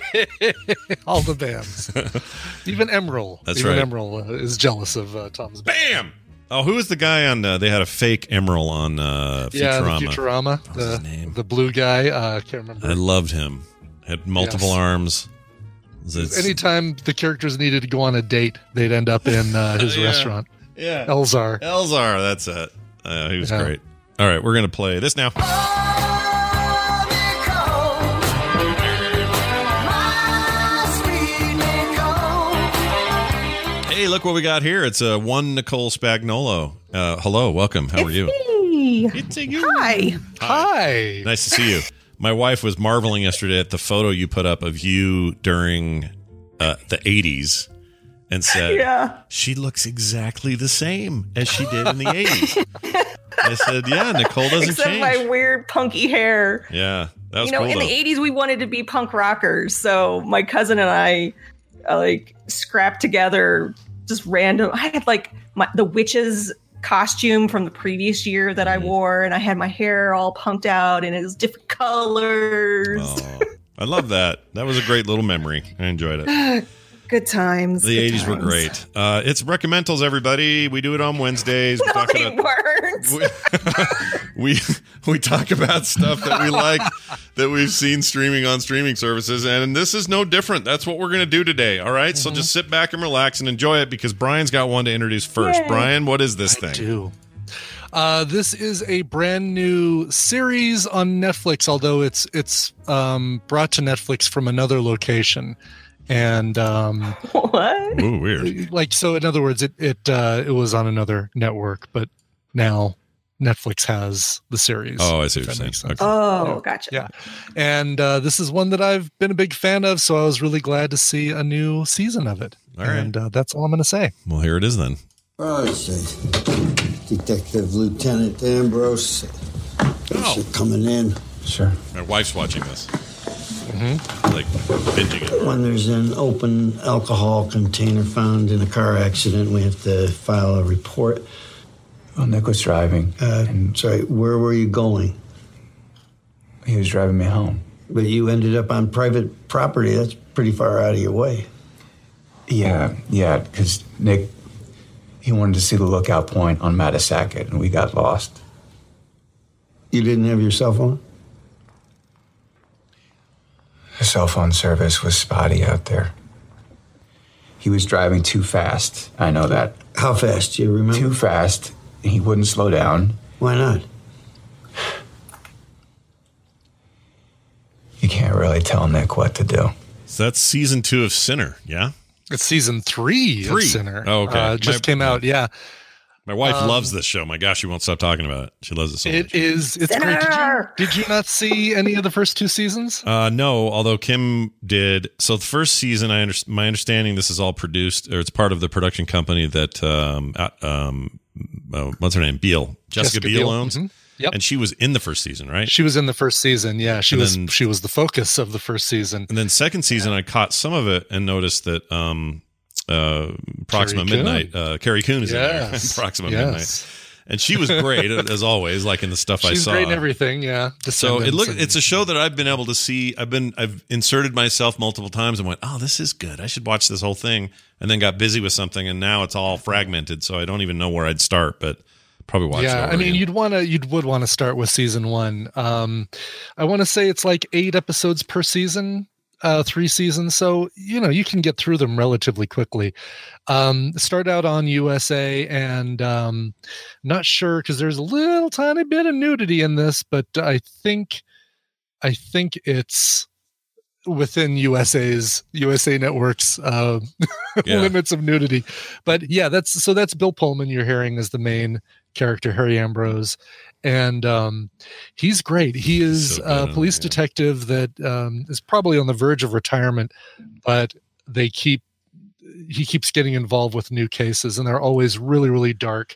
All the bams. Even Emerald. That's Even right. Emerald uh, is jealous of uh, Tom's bam. Bam! Oh, who was the guy on? Uh, they had a fake Emerald on uh, Yeah, Futurama. the Futurama. The, the blue guy. Uh, I can't remember. I loved him. Had multiple Yes. arms. It's- Anytime the characters needed to go on a date, they'd end up in uh, his Yeah. restaurant. Yeah. Elzar. Elzar, that's it. Uh, he was Yeah. great. All right, we're going to play this now. Hey, look what we got here. It's uh, one Nicole Spagnolo. Uh, hello, welcome. How are you? It's a you. Hi. Hi. Nice to see you. My wife was marveling yesterday at the photo you put up of you during uh, the eighties and said, Yeah. she looks exactly the same as she did in the eighties. I said, yeah, Nicole doesn't Except change. my weird punky hair. Yeah, that was You know, cool, in though. the eighties, we wanted to be punk rockers. So my cousin and I, uh, like, scrapped together just random. I had, like, my, the witch's costume from the previous year that I wore, and I had my hair all punked out, and it was different colors. Oh, I love that. That was a great little memory. I enjoyed it. Good times. The good eighties times. were great. Uh, it's Recommendals, everybody. We do it on Wednesdays. We No, talk they about weren't. we we talk about stuff that we like that we've seen streaming on streaming services, and this is no different. That's what we're going to do today. All right, mm-hmm. So just sit back and relax and enjoy it because Brian's got one to introduce first. Yay. Brian, what is this I thing? do. Uh, this is a brand new series on Netflix, although it's it's um, brought to Netflix from another location. And um, what? Ooh, weird. Like, so in other words, it it uh, it was on another network, but now Netflix has the series. Oh, I see what you're saying. Okay. Oh, yeah. gotcha. Yeah, and uh, this is one that I've been a big fan of, so I was really glad to see a new season of it. All right. And uh, that's all I'm going to say. Well, here it is then. Right, Detective Lieutenant Ambrose. Thanks for coming in. Sure. My wife's watching this. Mm-hmm. Like binging it. When there's an open alcohol container found in a car accident, we have to file a report. Well, Nick was driving. Uh, and sorry, where were you going? He was driving me home. But you ended up on private property. That's pretty far out of your way. Yeah, yeah, because Nick, he wanted to see the lookout point on Mattasacket, and we got lost. You didn't have your cell phone? The cell phone service was spotty out there. He was driving too fast. I know that. How fast? Do you remember? Too fast. He wouldn't slow down. Why not? You can't really tell Nick what to do. So that's season two of Sinner, yeah? It's season three, Three. of Sinner. Oh, okay. Uh, just My- came out, yeah. My wife Um, loves this show. My gosh, she won't stop talking about it. She loves it so It much. is. It's great. Did you, did you not see any of the first two seasons? Uh, no, although Kim did. So the first season, I under, my understanding, this is all produced, or it's part of the production company that, um, uh, um, uh, what's her name? Beale. Jessica, Jessica Biel, Biel. owns. Mhm. Yep. And she was in the first season, right? She was in the first season. Yeah, she And was. then- she was the focus of the first season. And then second season, I caught some of it and noticed that um, uh, Proxima Carrie Midnight, Coon. uh, Carrie Coon is Yes. in there. Proxima Yes. Midnight. And she was great, as always, like in the stuff I She's saw. great in everything. Yeah. So it Descendants look and- it's a show that I've been able to see. I've been I've inserted myself multiple times and went, oh, this is good. I should watch this whole thing. And then got busy with something, and now it's all fragmented. So I don't even know where I'd start, but probably watch it. Yeah, over I mean, again. you'd want to, you'd would want to start with season one. Um, I want to say it's like eight episodes per season, uh, three seasons. So, you know, you can get through them relatively quickly. Um, start out on U S A, and um, not sure because there's a little tiny bit of nudity in this, but I think, I think it's within U S A's U S A Network's uh, Yeah. limits of nudity. But yeah, that's so that's Bill Pullman you're hearing as the main character, Harry Ambrose, and um, he's great. He is So good, a police yeah. detective that um, is probably on the verge of retirement, but they keep he keeps getting involved with new cases, and they're always really, really dark,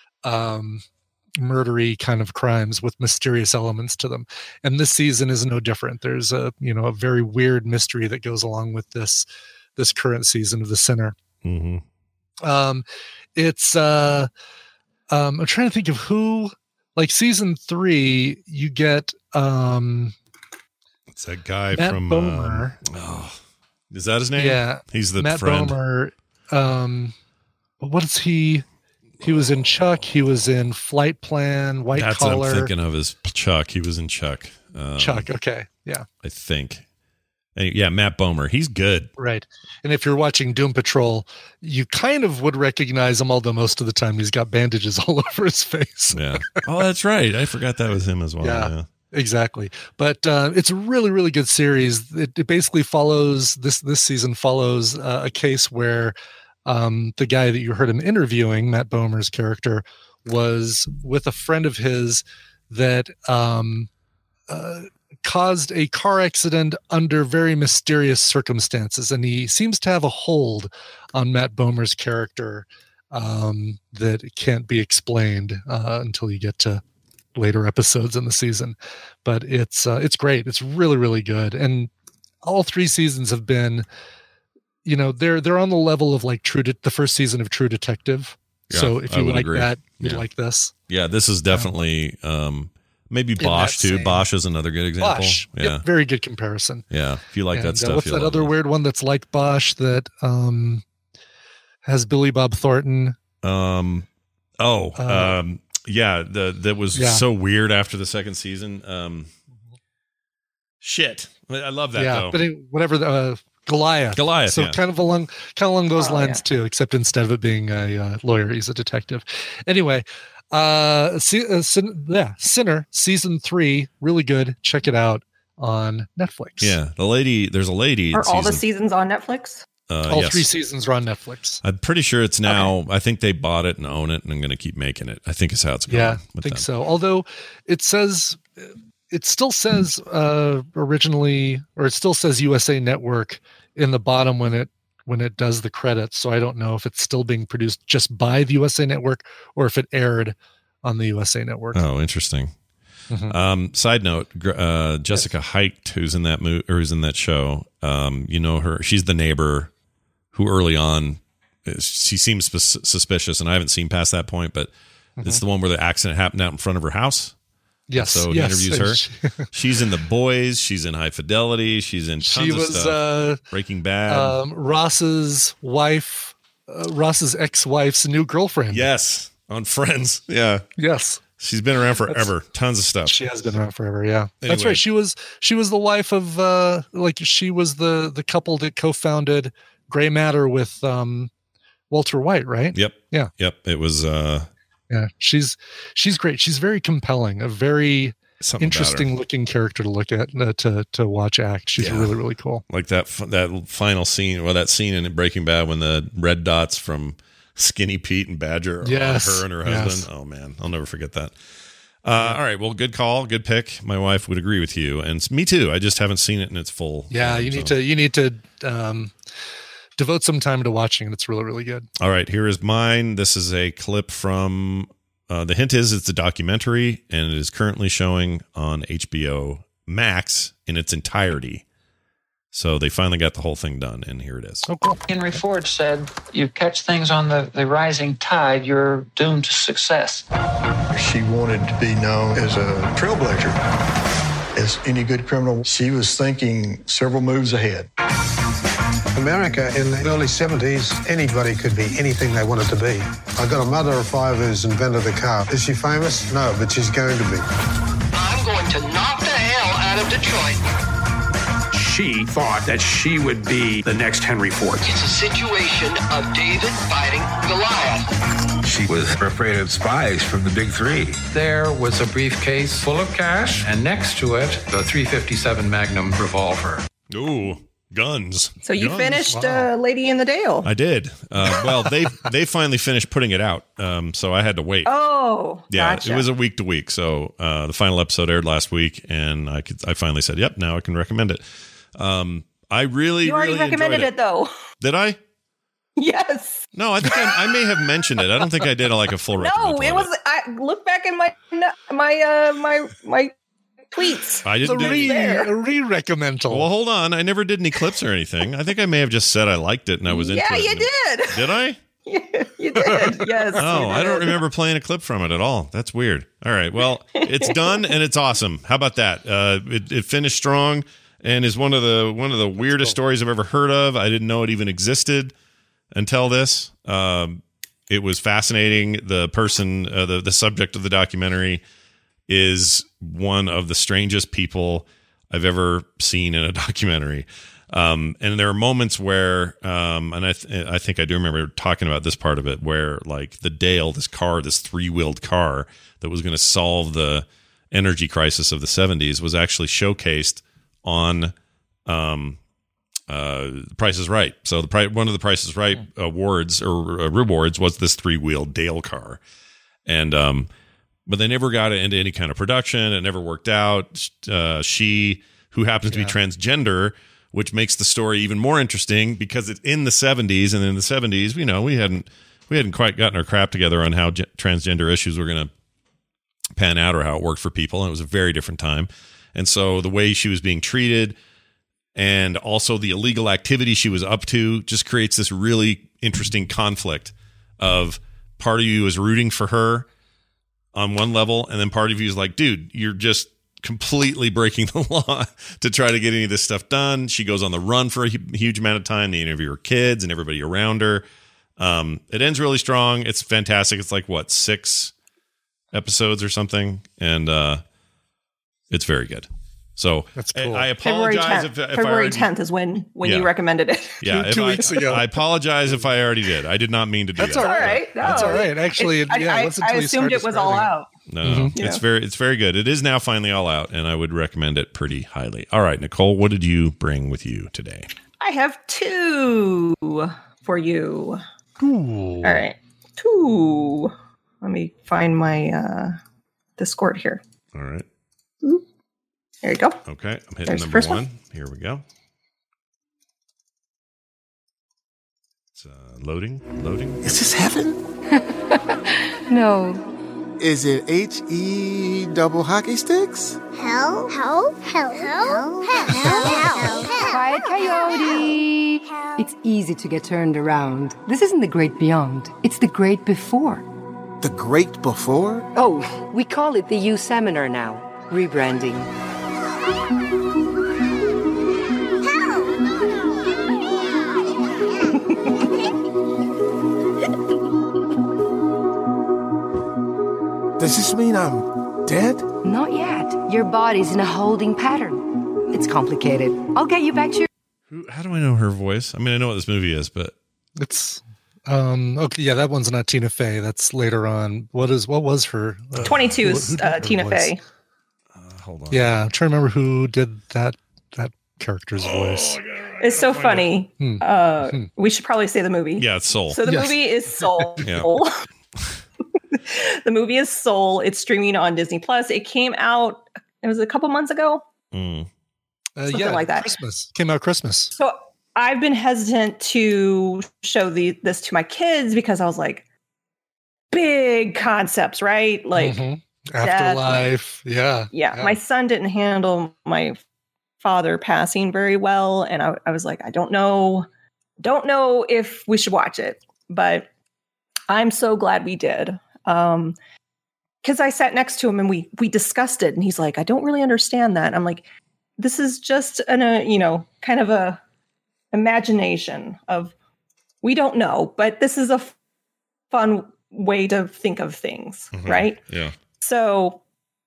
um, murdery kind of crimes with mysterious elements to them. And this season is no different. There's a you know a very weird mystery that goes along with this this current season of The Sinner. Mm-hmm. Um, it's uh, um, I'm trying to think of who. Like season three, you get um, It's that guy Matt from. Bomer. Um, oh, is that his name? Yeah, He's the Matt friend. Bomer. Um, what is he? He was in Chuck. He was in Flight Plan, White That's Collar. what I'm thinking of is Chuck. He was in Chuck. Um, Chuck. Okay, yeah, I think. And yeah, Matt Bomer. He's good. right. And if you're watching Doom Patrol, you kind of would recognize him, although most of the time he's got bandages all over his face. Yeah. Oh, that's right. I forgot that was him as well. Yeah. Yeah. Exactly, but uh, it's a really, really good series. It, it basically follows this. This season follows uh, a case where um, the guy that you heard him interviewing, Matt Bomer's character, was with a friend of his that um, uh, caused a car accident under very mysterious circumstances, and he seems to have a hold on Matt Bomer's character um, that can't be explained uh, until you get to later episodes in the season. But it's uh, it's great. It's really, really good. And all three seasons have been, you know, they're they're on the level of like True De- the first season of True Detective. Yeah, So if I you would like agree. that, you Yeah. like this. Yeah, this is definitely um, Maybe in Bosch that too. same- Bosch is another good example. Bosch. Yeah. Yep, very good comparison. Yeah. If you like And, that uh, stuff, what's you'll that love other it. weird one that's like Bosch that um, has Billy Bob Thornton? Um, oh, Uh, um, yeah, the that was Yeah. so weird after the second season. Um, shit, I love that yeah, though. but it, whatever the uh, Goliath. Goliath, So yeah. kind of along, kind of along those Oh, lines yeah. too, except instead of it being a uh, lawyer, he's a detective. Anyway, uh, see, uh Sin- yeah, Sinner season three, really good. Check it out on Netflix. Yeah, the lady. There's a lady. in Are all the season- seasons on Netflix? uh, all yes. three seasons are on Netflix. I'm pretty sure it's now. I think they bought it and own it, and I'm going to keep making it. I think is how it's going. Yeah, I with think them. so. Although it says, it still says uh, originally, or it still says U S A Network in the bottom when it when it does the credits. So I don't know if it's still being produced just by the U S A Network or if it aired on the U S A Network. Oh, interesting. Mhm. Um, side note: gr- uh, Jessica Height, who's in that movie or who's in that show, um, you know her. She's the neighbor who early on is- she seems sus- suspicious, and I haven't seen past that point. But it's the one where the accident happened out in front of her house. Yes, So he yes. interviews And her. she- She's in The Boys. She's in High Fidelity. She's in tons She of was stuff. uh, Breaking Bad. um, Ross's wife, uh, Ross's ex-wife's new girlfriend. yes, on Friends. Yeah, Yes. she's been around forever. Tons of stuff. She has been around forever. Yeah, that's Anyway. right. She was she was the wife of uh, like she was the the couple that co-founded Gray Matter with um, Walter White, right? Yep. Yeah. Yep. It was uh, Yeah, she's she's great. She's very compelling. A very something about her. interesting looking character to look at uh, to to watch act. She's Yeah. really really cool. like that f- that final scene, well, that scene in Breaking Bad when the red dots from Skinny Pete and Badger are Yes, on her and her yes. husband. Oh man, I'll never forget that. Uh, all right, well, good call, good pick. My wife would agree with you, and me too. I just haven't seen it in its full. Yeah, form, you need so. to you need to um, devote some time to watching it. It's really really good. All right, here is mine. This is a clip from. Uh, the hint is it's a documentary, and it is currently showing on H B O Max in its entirety. So they finally got the whole thing done, and here it is. Oh, cool. Henry Ford said, you catch things on the, the rising tide, you're doomed to success. She wanted to be known as a trailblazer. As any good criminal, she was thinking several moves ahead. America in the early seventies, anybody could be anything they wanted to be. I got a mother of five who's invented a car. Is she famous? No, but she's going to be. I'm going to knock the hell out of Detroit. She thought that she would be the next Henry Ford. It's a situation of David fighting Goliath. She was afraid of spies from the big three. There was a briefcase full of cash, and next to it, the three fifty-seven Magnum revolver. Ooh, guns. So you Guns. finished uh, Lady in the Dale. I did. Uh, well, they they finally finished putting it out, um, so I had to wait. Oh, yeah, gotcha. it was a week to week. So uh, the final episode aired last week, and I could I finally said, "Yep, now I can recommend it." Um, I really, You already really recommended enjoyed it. though. Did I? Yes. No, I think I, I may have mentioned it. I don't think I did like a full No, recommendation. it was. I look back in my my uh my my tweets. I didn't It's a do re, there. a re-recommendal. Well, hold on. I never did any clips or anything. I think I may have just said I liked it and I was into Yeah, it. you did. Did I? You did. Yes. Oh, you I don't did. remember playing a clip from it at all. That's weird. All right. Well, it's done and it's awesome. How about that? Uh, it, it finished strong and is one of the one of the weirdest stories I've ever heard of. I didn't know it even existed until this. Um, it was fascinating. The person, uh, the the subject of the documentary, is one of the strangest people I've ever seen in a documentary. Um, and there are moments where, um, and I, th- I think I do remember talking about this part of it, where like the Dale, this car, this three-wheeled car that was going to solve the energy crisis of the seventies, was actually showcased on um, uh, Price is Right. So the pri- one of the Price is Right awards or uh, rewards was this three-wheeled Dale car, and um, but they never got it into any kind of production. It never worked out. Uh, she, who happens to be transgender, which makes the story even more interesting because it's in the seventies, and in the seventies, you know, we hadn't we hadn't quite gotten our crap together on how ge- transgender issues were going to pan out or how it worked for people, and it was a very different time. And so the way she was being treated and also the illegal activity she was up to just creates this really interesting conflict of part of you is rooting for her on one level, and then part of you is like, dude, you're just completely breaking the law to try to get any of this stuff done. She goes on the run for a hu- huge amount of time. They interview her kids and everybody around her. Um, it ends really strong. It's fantastic. It's like what, six episodes or something, and uh, it's very good. So that's cool. I, I apologize if, if February I already, tenth is when when Yeah. you recommended it. yeah, Two- if two I, weeks ago. I apologize if I already did. I did not mean to do That's that. all All right. right, no, That's all right. Actually, it- I- yeah. I, it wasn't I until you assumed started it was all describing out. No, Mhm. it's Yeah. very it's very good. It is now finally all out, and I would recommend it pretty highly. All right, Nicole, what did you bring with you today? I have two for you. Ooh. All right, two. Let me find my uh, Discord here. All right. There you go. Okay, I'm hitting There's the number first one. one. Here we go. It's uh, loading, loading. Is this heaven? No. Is it H E double hockey sticks? Hell, hell, hell, hell, hell, hell, hell. Quiet coyote. It's easy to get turned around. This isn't the great beyond. It's the great before. The great before? Oh, we call it the U Seminar now. Rebranding. Does this mean I'm dead? Not yet. Your body's in a holding pattern. It's complicated. I'll get you back to your... Who, how do I know her voice? I mean, I know what this movie is, but It's um okay. Yeah, that one's not Tina Fey. That's later on. What is what was her? Uh, twenty-two who- is who did uh, her Tina voice? Fey. hold on. Yeah, I'm trying to remember who did that that character's voice. It's so funny. Hmm. Uh, Hmm. We should probably say the movie. yeah, it's Soul. So the Yes. movie is Soul. Yeah. The movie is Soul. It's streaming on Disney Plus. It came out. It was a couple months ago. Mm. Uh, Something yeah, like that. Christmas came out Christmas. So I've been hesitant to show the this to my kids because I was like, big concepts, right? Like, Mhm. death, Afterlife. Yeah. yeah, my son didn't handle my father passing very well, and I, I was like, I don't know, don't know if we should watch it, but I'm so glad we did. Um, because I sat next to him and we we discussed it, and he's like, I don't really understand that. I'm like, this is just an uh, you know, kind of a imagination of we don't know, but this is a f- fun way to think of things, Mhm. right? Yeah. So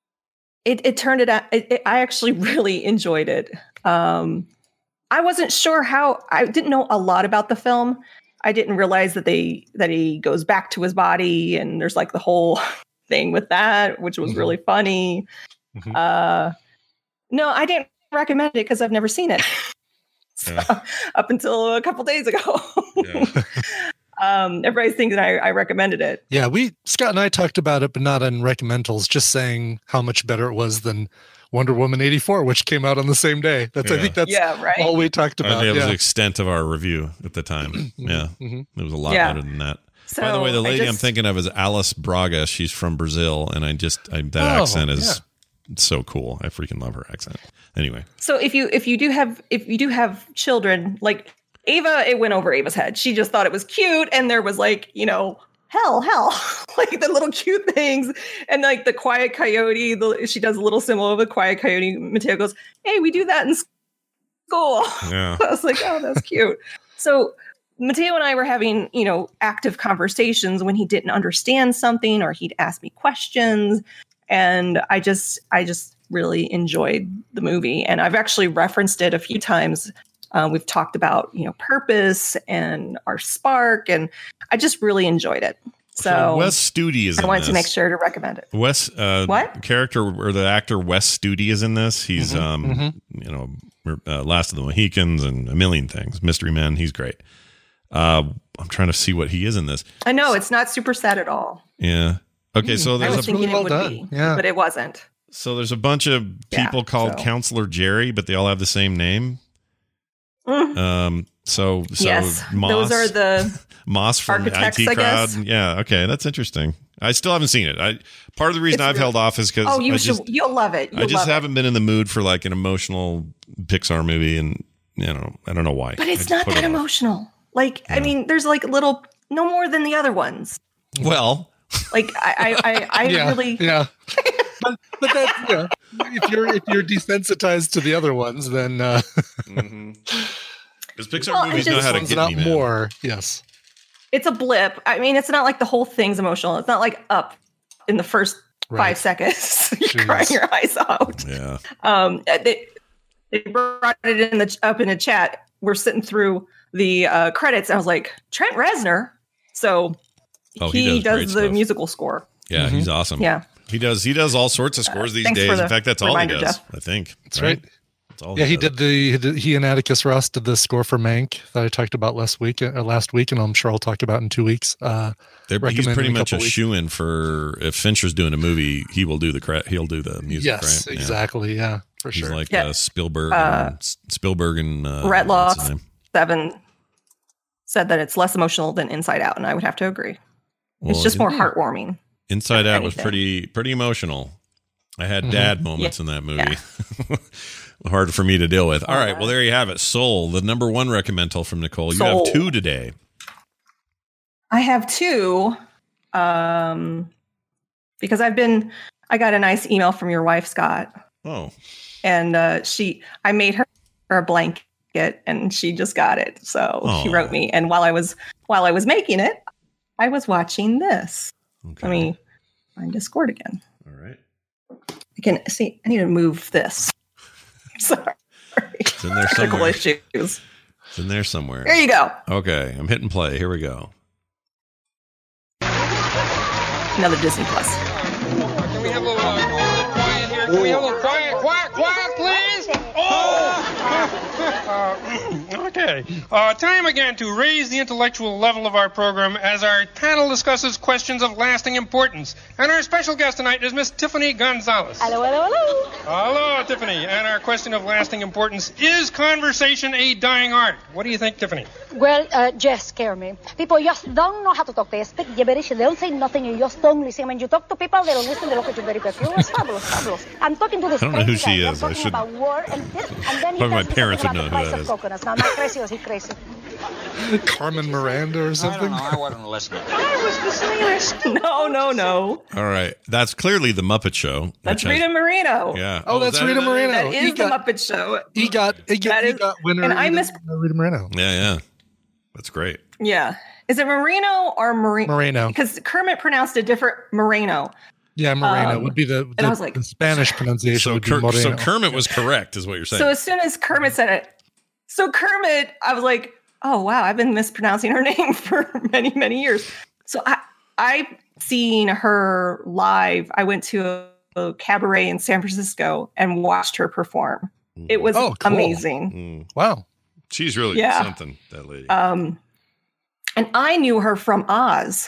it it turned it out. It, it, I actually really enjoyed it. Um, I wasn't sure how. I didn't know a lot about the film. I didn't realize that they that he goes back to his body, and there's like the whole thing with that, which was Mhm. really funny. Mhm. Uh, no, I didn't recommend it because I've never seen it. So, Yeah. up until a couple days ago. Yeah. um, everybody's thinking I, I recommended it. Yeah, we Scott and I talked about it, but not on recommendals. Just saying how much better it was than Wonder Woman eighty-four, which came out on the same day. That's I Yeah. think that's Yeah, right. all we talked I about. think it was yeah. the extent of our review at the time. Yeah. mhm. It was a lot Yeah. better than that. So By the way, the I lady I'm just- thinking of is Alice Braga. She's from Brazil, and I just I, that Oh, accent is so cool. I freaking love her accent. Anyway, So if you if you do have if you do have children, like Ava, it went over Ava's head. She just thought it was cute, and there was like, you know, hell, hell, like the little cute things, and like the quiet coyote. The, she does a little symbol of a quiet coyote. Mateo goes, "Hey, we do that in school." yeah. I was like, "Oh, that's cute." So Mateo and I were having, you know, active conversations when he didn't understand something or he'd ask me questions, and I just I just really enjoyed the movie, and I've actually referenced it a few times. Uh, we've talked about, you know, purpose and our spark, and I just really enjoyed it. So, Wes Studi is I in wanted this. to make sure to recommend it. Wes, uh, What? character or the actor Wes Studi is in this. He's, Mhm, um, mhm. you know, uh, Last of the Mohicans and a million things. Mystery Men. He's great. Uh, I'm trying to see what he is in this. I know it's not super sad at all. Yeah. Okay. So I there's was a, thinking well it would done. be, Yeah. but it wasn't. so there's a bunch of Yeah, people called so- Counselor Jerry, but they all have the same name. Mm. Um. So so Yes, Moss, those are the Moss from the architects, I T I crowd. guess. Yeah. Okay. That's interesting. I still haven't seen it. I part of the reason It's I've really- held off is because Oh, you I should. just You'll love it. You'll I just love it. haven't been in the mood for like an emotional Pixar movie, and you know I don't know why. But I it's just not put that it off. emotional. Like, I mean, there's like little, no more than the other ones. Well, Like I, I, I, I yeah, really, yeah. But, but that's yeah. If you're if you're desensitized to the other ones, then uh, mm-hmm. Because Pixar Well, movies it know just- how to one's get not me, man. more. Yes. it's a blip. I mean, it's not like the whole thing's emotional. It's not like Up in the first Right. five seconds. You're Jeez. crying your eyes out. Yeah. Um, they, they brought it in the up in the chat. We're sitting through the uh, credits. I was like, Trent Reznor. So Oh, he he, does great does, the stuff. musical score. Yeah, he's awesome. Yeah. He does he does all sorts of scores these thanks for days. the In fact, that's all he reminder, does, Jeff. I think. That's right. That's all Yeah, he does. did the he, did, he and Atticus Ross did the score for Mank that I talked about last week. Uh, last week, and I'm sure I'll talk about in two weeks. Uh, They're, he's recommend pretty in a much a couple weeks. shoe-in for if Fincher's doing a movie, he will do the cre- he'll do the music, Yes, right? Yeah. exactly. Yeah, for He's sure. like Yeah. uh, Spielberg, Uh, and, S- Spielberg and uh, Rhett what's his Lost name? Seven said that it's less emotional than Inside Out, and I would have to agree. it's Well, just more in- heartwarming. Inside Out was anything. pretty pretty emotional. I had Mhm. dad moments Yeah. in that movie. Hard for me to deal with. All right, well there you have it. Soul, the number one recommendal from Nicole. You Soul. have two today. I have two, um, because I've been. I got a nice email from your wife, Scott, Oh, and uh, she. I made her, her a blanket, and she just got it. So she Aw. wrote me, and while I was while I was making it, I was watching this. okay. Let me find Discord again. All right. I can see. I need to move this. Sorry, It's in there technical somewhere. issues. It's in there somewhere. There you go. Okay, I'm hitting play. Here we go. Another Disney Plus. Can we have a little uh, quiet here? Can we have a little quiet, quiet, quiet, please? Oh! uh, okay. Uh, time again to raise the intellectual level of our program as our panel discusses questions of lasting importance. And our special guest tonight is Miss Tiffany Gonzalez. Hello, hello, hello. Hello, Tiffany. And our question of lasting importance is conversation a dying art? What do you think, Tiffany? Well, uh, just scare me. People just don't know how to talk. They speak gibberish. They don't say nothing. You just don't listen. When you talk to people, they don't listen. They look at you very confused. It's fabulous, fabulous. I'm talking to this I don't know who crazy she guy. is. I'm I talking should- about war and this, and then he Probably my tells me parents something would about know the who price that of is. coconuts. Now, am I crazy or is he crazy? Carmen Miranda or something. I wasn't listening. I was listening. No, no, no. All right, that's clearly the Muppet Show. That's which has- Rita Moreno. Yeah. Oh, that's is that Rita it? Moreno. That He is the got- Muppet Show. He got he got, That he is- got winner. and I Rita, miss- Rita Moreno. Yeah, yeah. That's great. Yeah. Is it Moreno or Moreno? Moreno. Because Kermit pronounced it different. Moreno. Yeah, Moreno Um, would be the, and I the, was like- the Spanish pronunciation. So, would be Ker- Moreno. so Kermit was correct, is what you're saying. So as soon as Kermit said it, so Kermit, I was like, oh wow, I've been mispronouncing her name for many, many years. So I I've seen her live. I went to a, a cabaret in San Francisco and watched her perform. It was Oh, cool. amazing. Mm. Wow. She's really Yeah. something, that lady. Um, and I knew her from Oz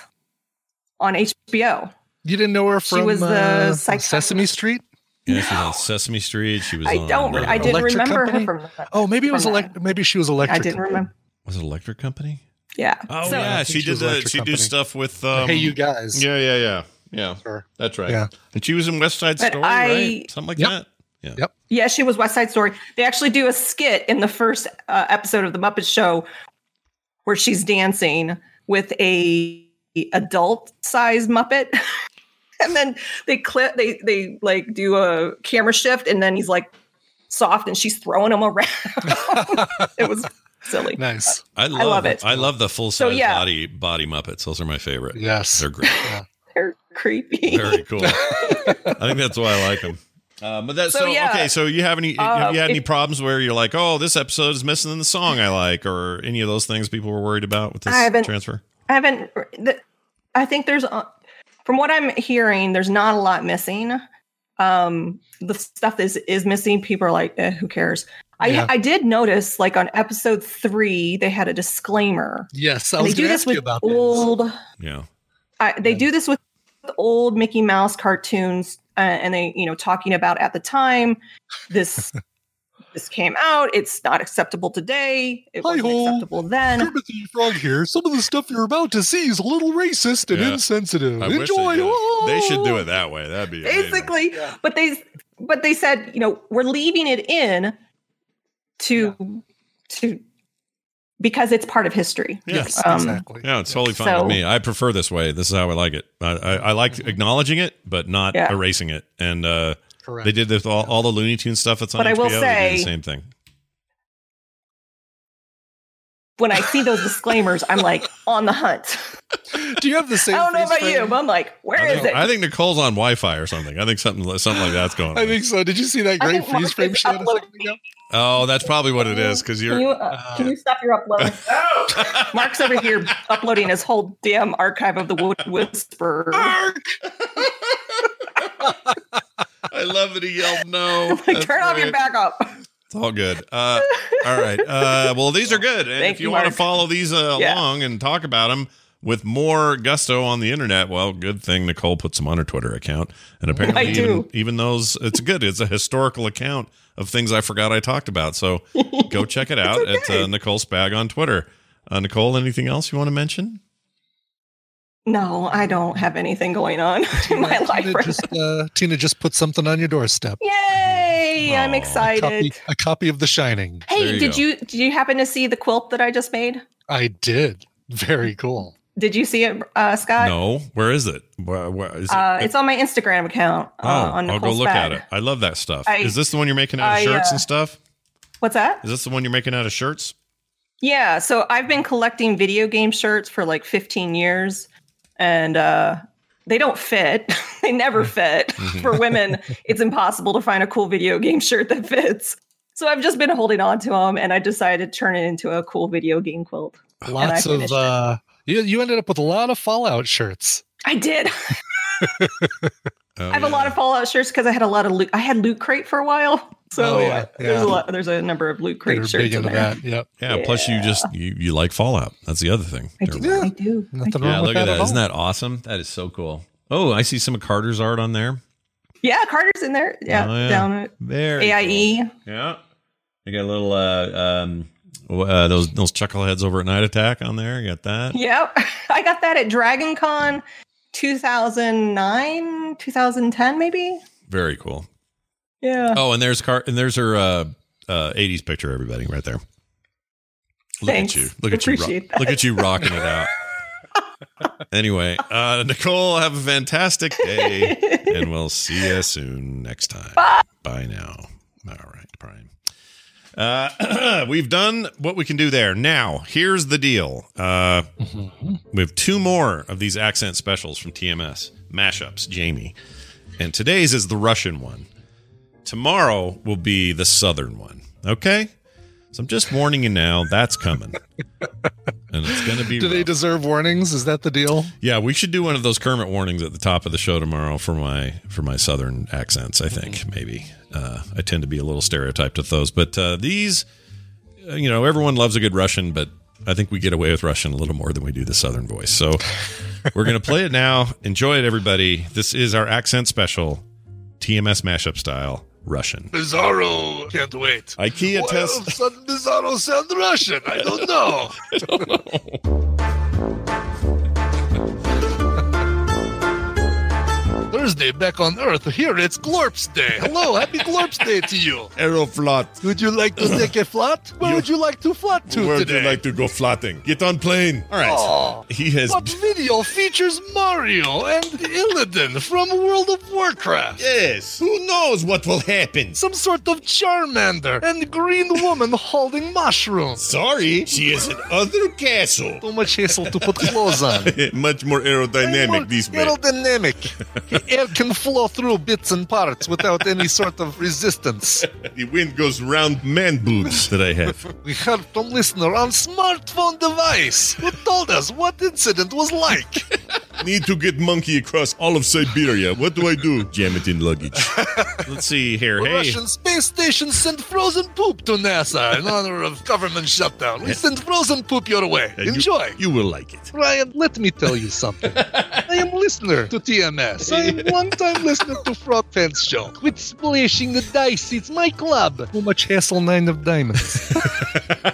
on H B O. You didn't know her She from was the uh, psych- Sesame Street? yeah, she was on Sesame Street. She was I on. don't. uh, I didn't Electric remember Company? her from. that. Oh, maybe it was from that. elect. Maybe she was electric. I didn't Company. remember. Was it Electric Company? Yeah. Oh So- yeah, I think she she did was the. Electric She Company. did stuff with. Um, Hey, you guys. Yeah, yeah, yeah, yeah. Sure. That's right. Yeah. And she was in West Side But Story, I- right? Something like Yep. that. Yeah. Yep. Yeah, she was West Side Story. They actually do a skit in the first uh, episode of the Muppet Show where she's dancing with a adult sized Muppet. And then they clip they they like do a camera shift and then he's like soft and she's throwing him around. It was silly. Nice. I love, love it. I love the full size So, yeah. body body Muppets. Those are my favorite. Yes. They're great. They're creepy. Very cool. I think that's why I like them. Um, but that's so, So, yeah. okay. So you have any? Uh, have you had any if- problems where you're like, oh, this episode is missing in the song I like, or any of those things people were worried about with this I haven't- transfer? I haven't. The, I think there's, uh, from what I'm hearing, there's not a lot missing. Um, the stuff that is is missing. People are like, eh, who cares? I Yeah. I did notice, like on episode three, they had a disclaimer. Yes, I And was they do going to this ask you with about this. old. Yeah. I, they do this with old Mickey Mouse cartoons, uh, and they, you know, talking about at the time this this came out. It's not acceptable today. It wasn't Hi-ho. acceptable then. Kermit the Frog here. Some of the stuff you're about to see is a little racist and Yeah. insensitive. I wish Enjoy. they, did it. Oh. They should do it that way. That'd be amazing. Basically, but they but they said, you know, we're leaving it in to to because it's part of history. Yes, Um, exactly. Yeah, it's totally fine So- with me. I prefer this way. This is how I like it. I, I, I like acknowledging it, but not Yeah. erasing it. And uh, Correct. they did this all, all the Looney Tunes stuff that's on But I H B O. will they say- did the same thing. When I see those disclaimers, I'm like on the hunt. Do you have the same? I don't know freeze about frame? you, but I'm like, where I is think, it? I think Nicole's on Wi-Fi or something. I think something something like that's going on. I think so. Did you see that I great think freeze Mark frame is shot a second uploading. ago? Oh, that's probably what it is because Can you're. you, uh, can you stop your upload? Mark's over here uploading his whole damn archive of the Wood Whisperer. I love that he yelled no. Like, That's turn off your great. backup. It's all good. Uh, all right. Uh, well, these are good. And Thank if you, you, want to Mark. follow these uh, Yeah. along and talk about them with more gusto on the internet, well, good thing Nicole puts them on her Twitter account. And apparently, I do. even, even those, it's good. It's a historical account of things I forgot I talked about. So go check it out at uh, Nicole Spag on Twitter. Uh, Nicole, anything else you want to mention? No, I don't have anything going on in my life Tina right just, uh, Tina just put something on your doorstep. Yay! I'm Aw. excited. Copy, a copy of The Shining. There Hey, you did go. you did you happen to see the quilt that I just made? I did. Very cool. Did you see it, uh, Scott? No. Where is it? Where, where is it? Uh, it's on my Instagram account. oh, Uh, on I'll go Nicole look Spag. at it. I love that stuff. I- is this the one you're making out of I, shirts uh, and stuff? What's that? Is this the one you're making out of shirts? Yeah, so I've been collecting video game shirts for like fifteen years, and uh, they don't fit. They never fit. For women, it's impossible to find a cool video game shirt that fits. So I've just been holding on to them, and I decided to turn it into a cool video game quilt. And I Lots of finished it. uh you you ended up with a lot of Fallout shirts. I did. Oh, I have a lot of Fallout shirts because I had a lot of loot. I had Loot Crate for a while, so Oh, yeah, yeah, there's yeah. a lot. There's a number of Loot Crate You're shirts big in into there. that. Yep. Yeah, plus you just you, you like Fallout. That's the other thing. I do. I do. Nothing Yeah, wrong with look at that that. at Isn't all. that awesome? That is so cool. Oh, I see some of Carter's art on there. Yeah, Carter's in there. Yeah, Oh, yeah. down at Very A I E. cool. Yeah. You got a little uh um uh, those those chuckleheads over at Night Attack on there. You got that. Yep, I got that at Dragon Con two thousand nine, two thousand ten, maybe. Very cool. Yeah. Oh, and there's Car and there's her uh uh eighties picture, everybody, right there. Look Thanks. at you. Look at you. Appreciate Ro- that. look at you rocking it out. Anyway, uh Nicole, have a fantastic day, and we'll see you soon next time. Bye. Bye now. All right, Brian. Uh, we've done what we can do there. Now, here's the deal. Uh, we have two more of these accent specials from T M S mashups, Jamie, and today's is the Russian one. Tomorrow will be the Southern one. Okay, so I'm just warning you now. That's coming, and it's going to be. Do they rough. deserve warnings? Is that the deal? Yeah, we should do one of those Kermit warnings at the top of the show tomorrow for my for my Southern accents. I think maybe uh, I tend to be a little stereotyped with those, but uh, these, uh, you know, everyone loves a good Russian, but I think we get away with Russian a little more than we do the Southern voice. So we're gonna play it now. Enjoy it, everybody. This is our accent special, T M S mashup style Russian. Bizarro. Can't wait. IKEA Why test. all of a sudden Bizarro sound Russian? I don't know. I don't know. Thursday back on Earth. Here it's Glorps Day. Hello, happy Glorps Day to you. Aeroflot. Would you like to take a flat? Where You- would you like to flat to Where would today? you like to go flatting? Get on plane. All right. Aw. He has. What video features Mario and Illidan from World of Warcraft? Yes. Who knows what will happen? Some sort of Charmander and green woman holding mushrooms. Sorry, she is in other castle. Too much hassle to put clothes on. Much more aerodynamic this way. Aerodynamic. Air can flow through bits and parts without any sort of resistance. The wind goes round man boobs that I have. We heard from listener on smartphone device who told us what incident was like. Need to get monkey across all of Siberia. What do I do? Jam it in luggage. Let's see here. The Hey. Russian space station sent frozen poop to NASA in honor of government shutdown. We send frozen poop your way. Uh, you- Enjoy. You will like it. Ryan, let me tell you something. I am listener to T M S. I am one-time listener to Frog Pants Show. Quit splashing the dice. It's my club. Too much hassle, nine of diamonds.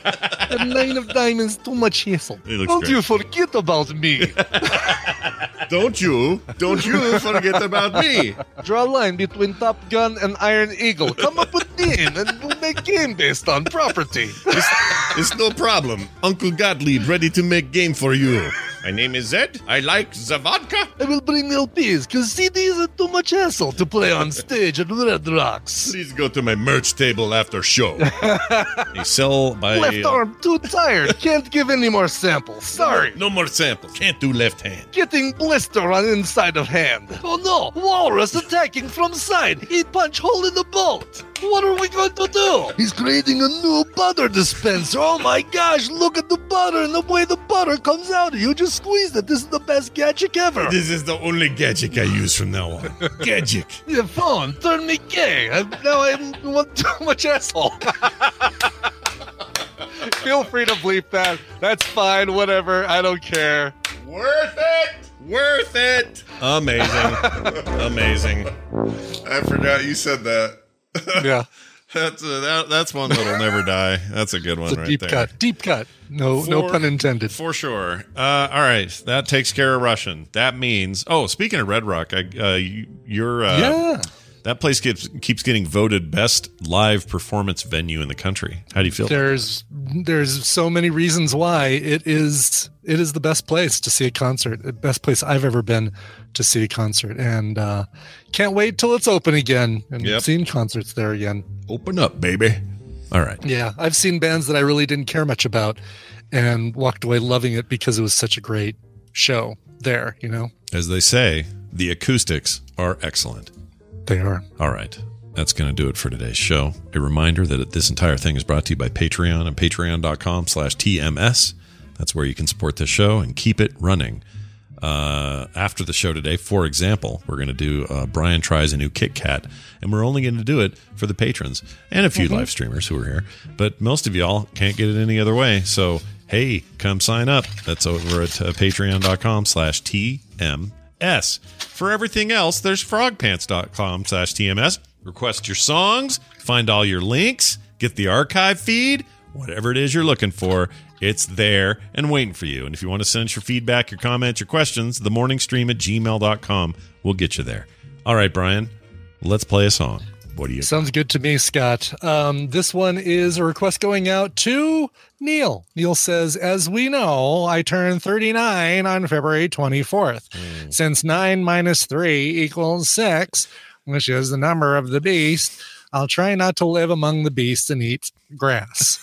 The nine of diamonds, too much hassle. He looks Don't great. you forget about me. Don't you, don't you forget about me. Draw a line between Top Gun and Iron Eagle. Come up with name, and we'll make game based on property. It's, it's no problem. Uncle Gottlieb ready to make game for you. My name is Zed. I like the vodka. I will bring L Ps, because C Ds are too much hassle to play on stage at Red Rocks. Please go to my merch table after show. They sell by... Left arm too tired. Can't give any more samples. Sorry. No, no more samples. Can't do left hand. Getting blister on inside of hand. Oh no! Walrus attacking from side. He punch hole in the boat. What are we going to do? He's creating a new butter dispenser. Oh my gosh, look at the butter and the way the butter comes out. You just squeezed it. This is the best gadget ever. This is the only gadget I use from now on. Gadget. Your phone turned me gay. I, now I want too much asshole. Feel free to bleep that. That's fine. Whatever. I don't care. Worth it. Worth it. Amazing. Amazing. I forgot you said that. Yeah. That's uh, that, that's one that'll never die. That's a good one It's a right deep there. cut. Deep cut. No, no For- pun intended. For sure. Uh, all right, that takes care of Russian. That means. Oh, speaking of Red Rock, I, uh, you, you're uh, Yeah. that place keeps keeps getting voted best live performance venue in the country. How do you feel? There's there's so many reasons why it is it is the best place to see a concert. The best place I've ever been to see a concert, and uh, can't wait till it's open again and Yep. seeing concerts there again. Open up, baby. All right. Yeah, I've seen bands that I really didn't care much about, and walked away loving it because it was such a great show there. You know, As they say, the acoustics are excellent. they are. All right. That's going to do it for today's show. A reminder that this entire thing is brought to you by Patreon and patreon.com slash TMS. That's where you can support this show and keep it running. Uh, after the show today, for example, we're going to do uh, Brian Tries a New Kit Kat, and we're only going to do it for the patrons and a few Mhm. live streamers who are here. But most of y'all can't get it any other way. So, hey, come sign up. That's over at uh, patreon.com slash TMS. For everything else, there's frogpants.com slash TMS. Request your songs, find all your links, get the archive feed, whatever it is you're looking for, it's there and waiting for you. And if you want to send us your feedback, your comments, your questions, themorningstream at gmail dot com will get you there. All right, Brian, let's play a song. What do you Sounds good to me, Scott. Um, this one is a request going out to Neil. Neil says, as we know, I turned thirty-nine on February twenty-fourth. Mm. Since Since nine minus three equals six, which is the number of the beast, I'll try not to live among the beasts and eat grass.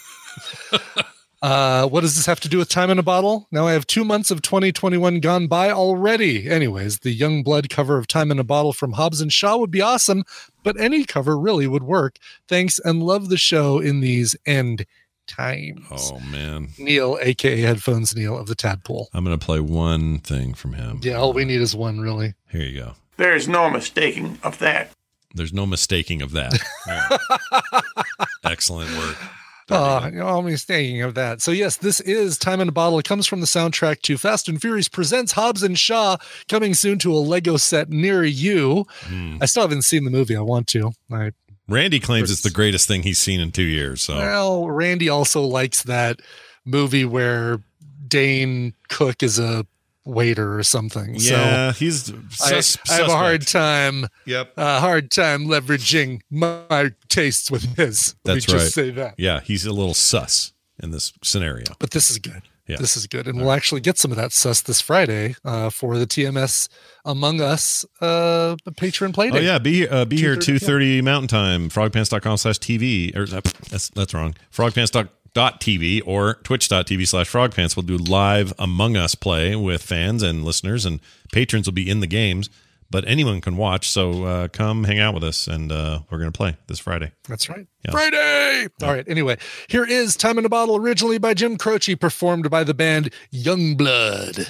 Uh, what does this have to do with Time in a Bottle? Now I have two months of twenty twenty-one gone by already. Anyways, the Young Blood cover of Time in a Bottle from Hobbs and Shaw would be awesome, but any cover really would work. Thanks and love the show in these end times. Oh, man. Neil, a k a. Headphones Neil of the Tadpole. I'm going to play one thing from him. Yeah, all we need is one, really. Here you go. There is no mistaking of that. There's no mistaking of that. All right. Excellent work. Oh, all mistaking of that. So yes, this is Time in a Bottle. It comes from the soundtrack to Fast and Furious Presents Hobbs and Shaw, coming soon to a Lego set near you. Mm. I still haven't seen the movie. I want to. I, Randy claims it's the greatest thing he's seen in two years. So Well, Randy also likes that movie where Dane Cook is a waiter or something. yeah, so he's I, sus- I have a hard suspect. time. Yep. A hard time leveraging my tastes with his. Let That's me right. just say that. Yeah, he's a little sus in this scenario. But this is good. Yeah. This is good. And we'll actually get some of that sus this Friday uh, for the T M S Among Us uh, patron play Oh day. yeah, be here. Uh, be here two two thirty thirty Mountain Time. Frogpants.com slash TV. Or uh, that's that's wrong. Frogpants.tv or Twitch.tv slash Frogpants. We'll do live Among Us play with fans and listeners, and patrons will be in the games. But anyone can watch. So uh, come hang out with us, and uh, we're going to play this Friday. That's right. Yeah. Friday! All right. Anyway, here is Time in a Bottle, originally by Jim Croce, performed by the band Youngblood.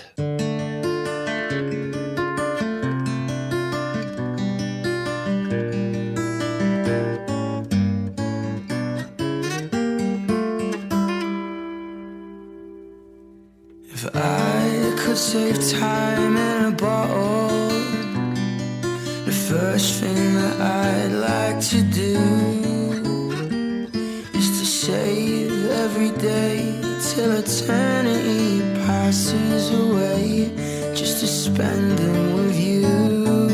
If I could save time in a bottle, the first thing that I'd like to do is to save every day till eternity passes away, just to spend spending with you.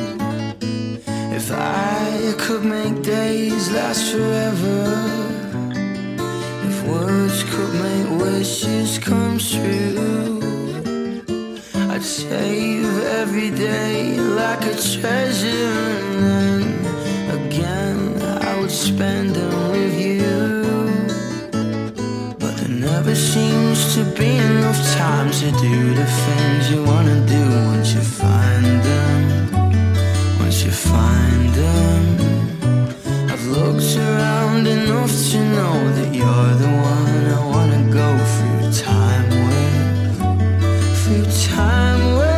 If I could make days last forever, if words could make wishes come true, I'd save every day like a treasure, and then again I would spend them with you. But there never seems to be enough time to do the things you wanna do once you find them, once you find them. I've looked around enough to know that you're the one I wanna go through time with, through time with.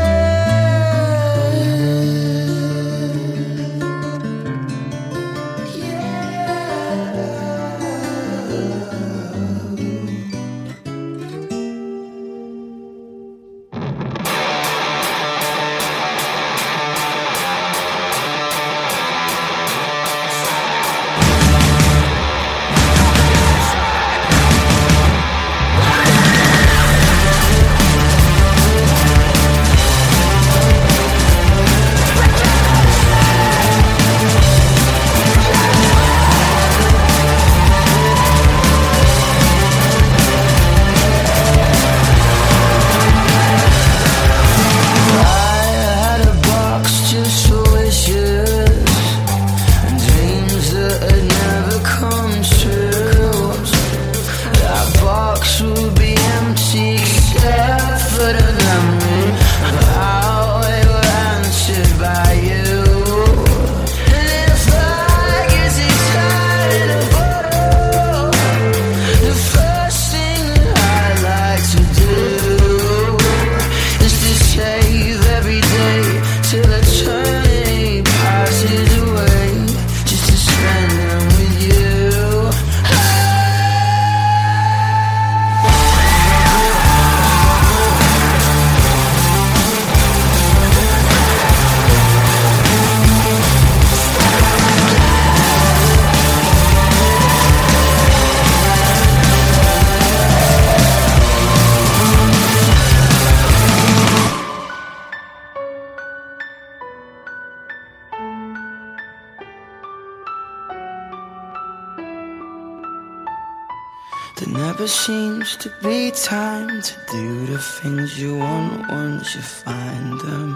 There never seems to be time to do the things you want once you find them,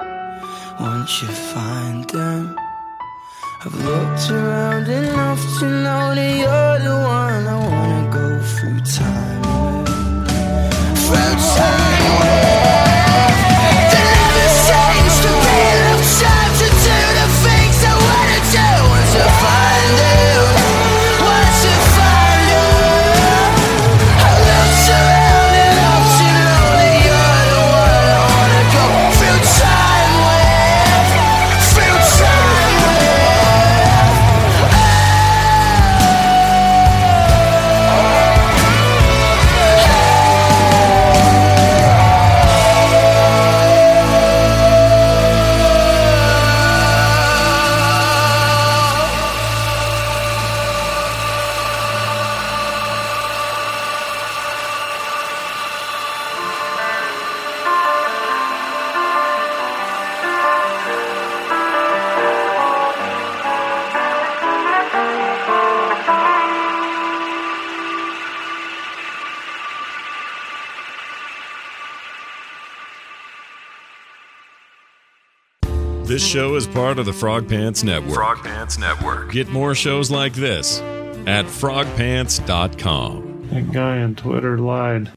once you find them. I've looked around enough to know that you're the one I wanna go through time with, through time with. There never seems to be enough time to do the things I wanna do once you find them, once you find them. I looked around enough to know that you're the one I wanna go through time with, through time with. This show is part of the Frog Pants Network. Frog Pants Network. Get more shows like this at frog pants dot com. That guy on Twitter lied.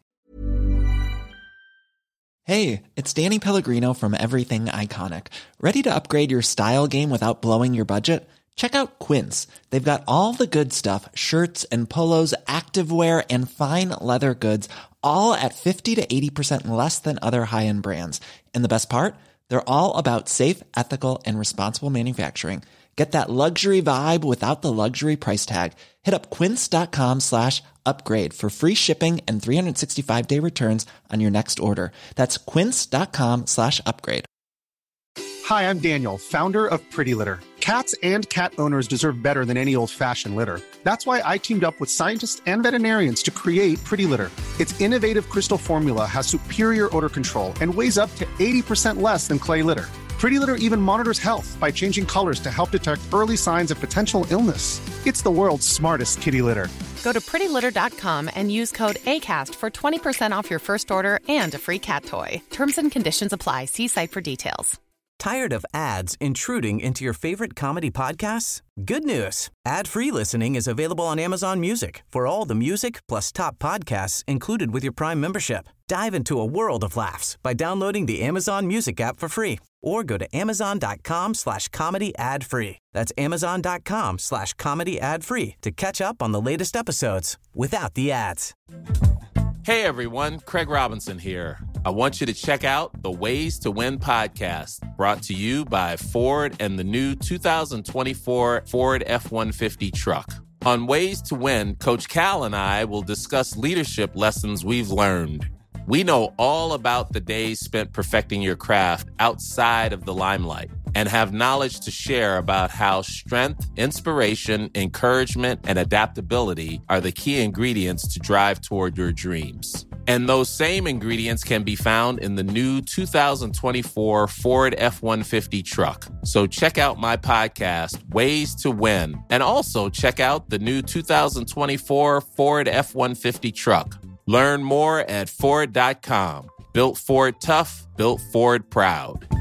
Hey, it's Danny Pellegrino from Everything Iconic. Ready to upgrade your style game without blowing your budget? Check out Quince. They've got all the good stuff, shirts and polos, activewear, and fine leather goods, all at fifty to eighty percent less than other high-end brands. And the best part? They're all about safe, ethical, and responsible manufacturing. Get that luxury vibe without the luxury price tag. Hit up quince.com slash upgrade for free shipping and three sixty-five day returns on your next order. That's quince.com slash upgrade. Hi, I'm Daniel, founder of Pretty Litter. Cats and cat owners deserve better than any old-fashioned litter. That's why I teamed up with scientists and veterinarians to create Pretty Litter. Its innovative crystal formula has superior odor control and weighs up to eighty percent less than clay litter. Pretty Litter even monitors health by changing colors to help detect early signs of potential illness. It's the world's smartest kitty litter. Go to pretty litter dot com and use code ACAST for twenty percent off your first order and a free cat toy. Terms and conditions apply. See site for details. Tired of ads intruding into your favorite comedy podcasts? Good news. Ad-free listening is available on Amazon Music for all the music plus top podcasts included with your Prime membership. Dive into a world of laughs by downloading the Amazon Music app for free or go to amazon.com slash comedy ad free. That's amazon.com slash comedy ad free to catch up on the latest episodes without the ads. Hey everyone, Craig Robinson here. I want you to check out the Ways to Win podcast, brought to you by Ford and the new two thousand twenty-four Ford F one fifty truck. On Ways to Win, Coach Cal and I will discuss leadership lessons we've learned. We know all about the days spent perfecting your craft outside of the limelight and have knowledge to share about how strength, inspiration, encouragement, and adaptability are the key ingredients to drive toward your dreams. And those same ingredients can be found in the new two thousand twenty-four Ford F one fifty truck. So check out my podcast, Ways to Win, and also check out the new two thousand twenty-four Ford F one fifty truck. Learn more at Ford dot com. Built Ford tough, built Ford proud.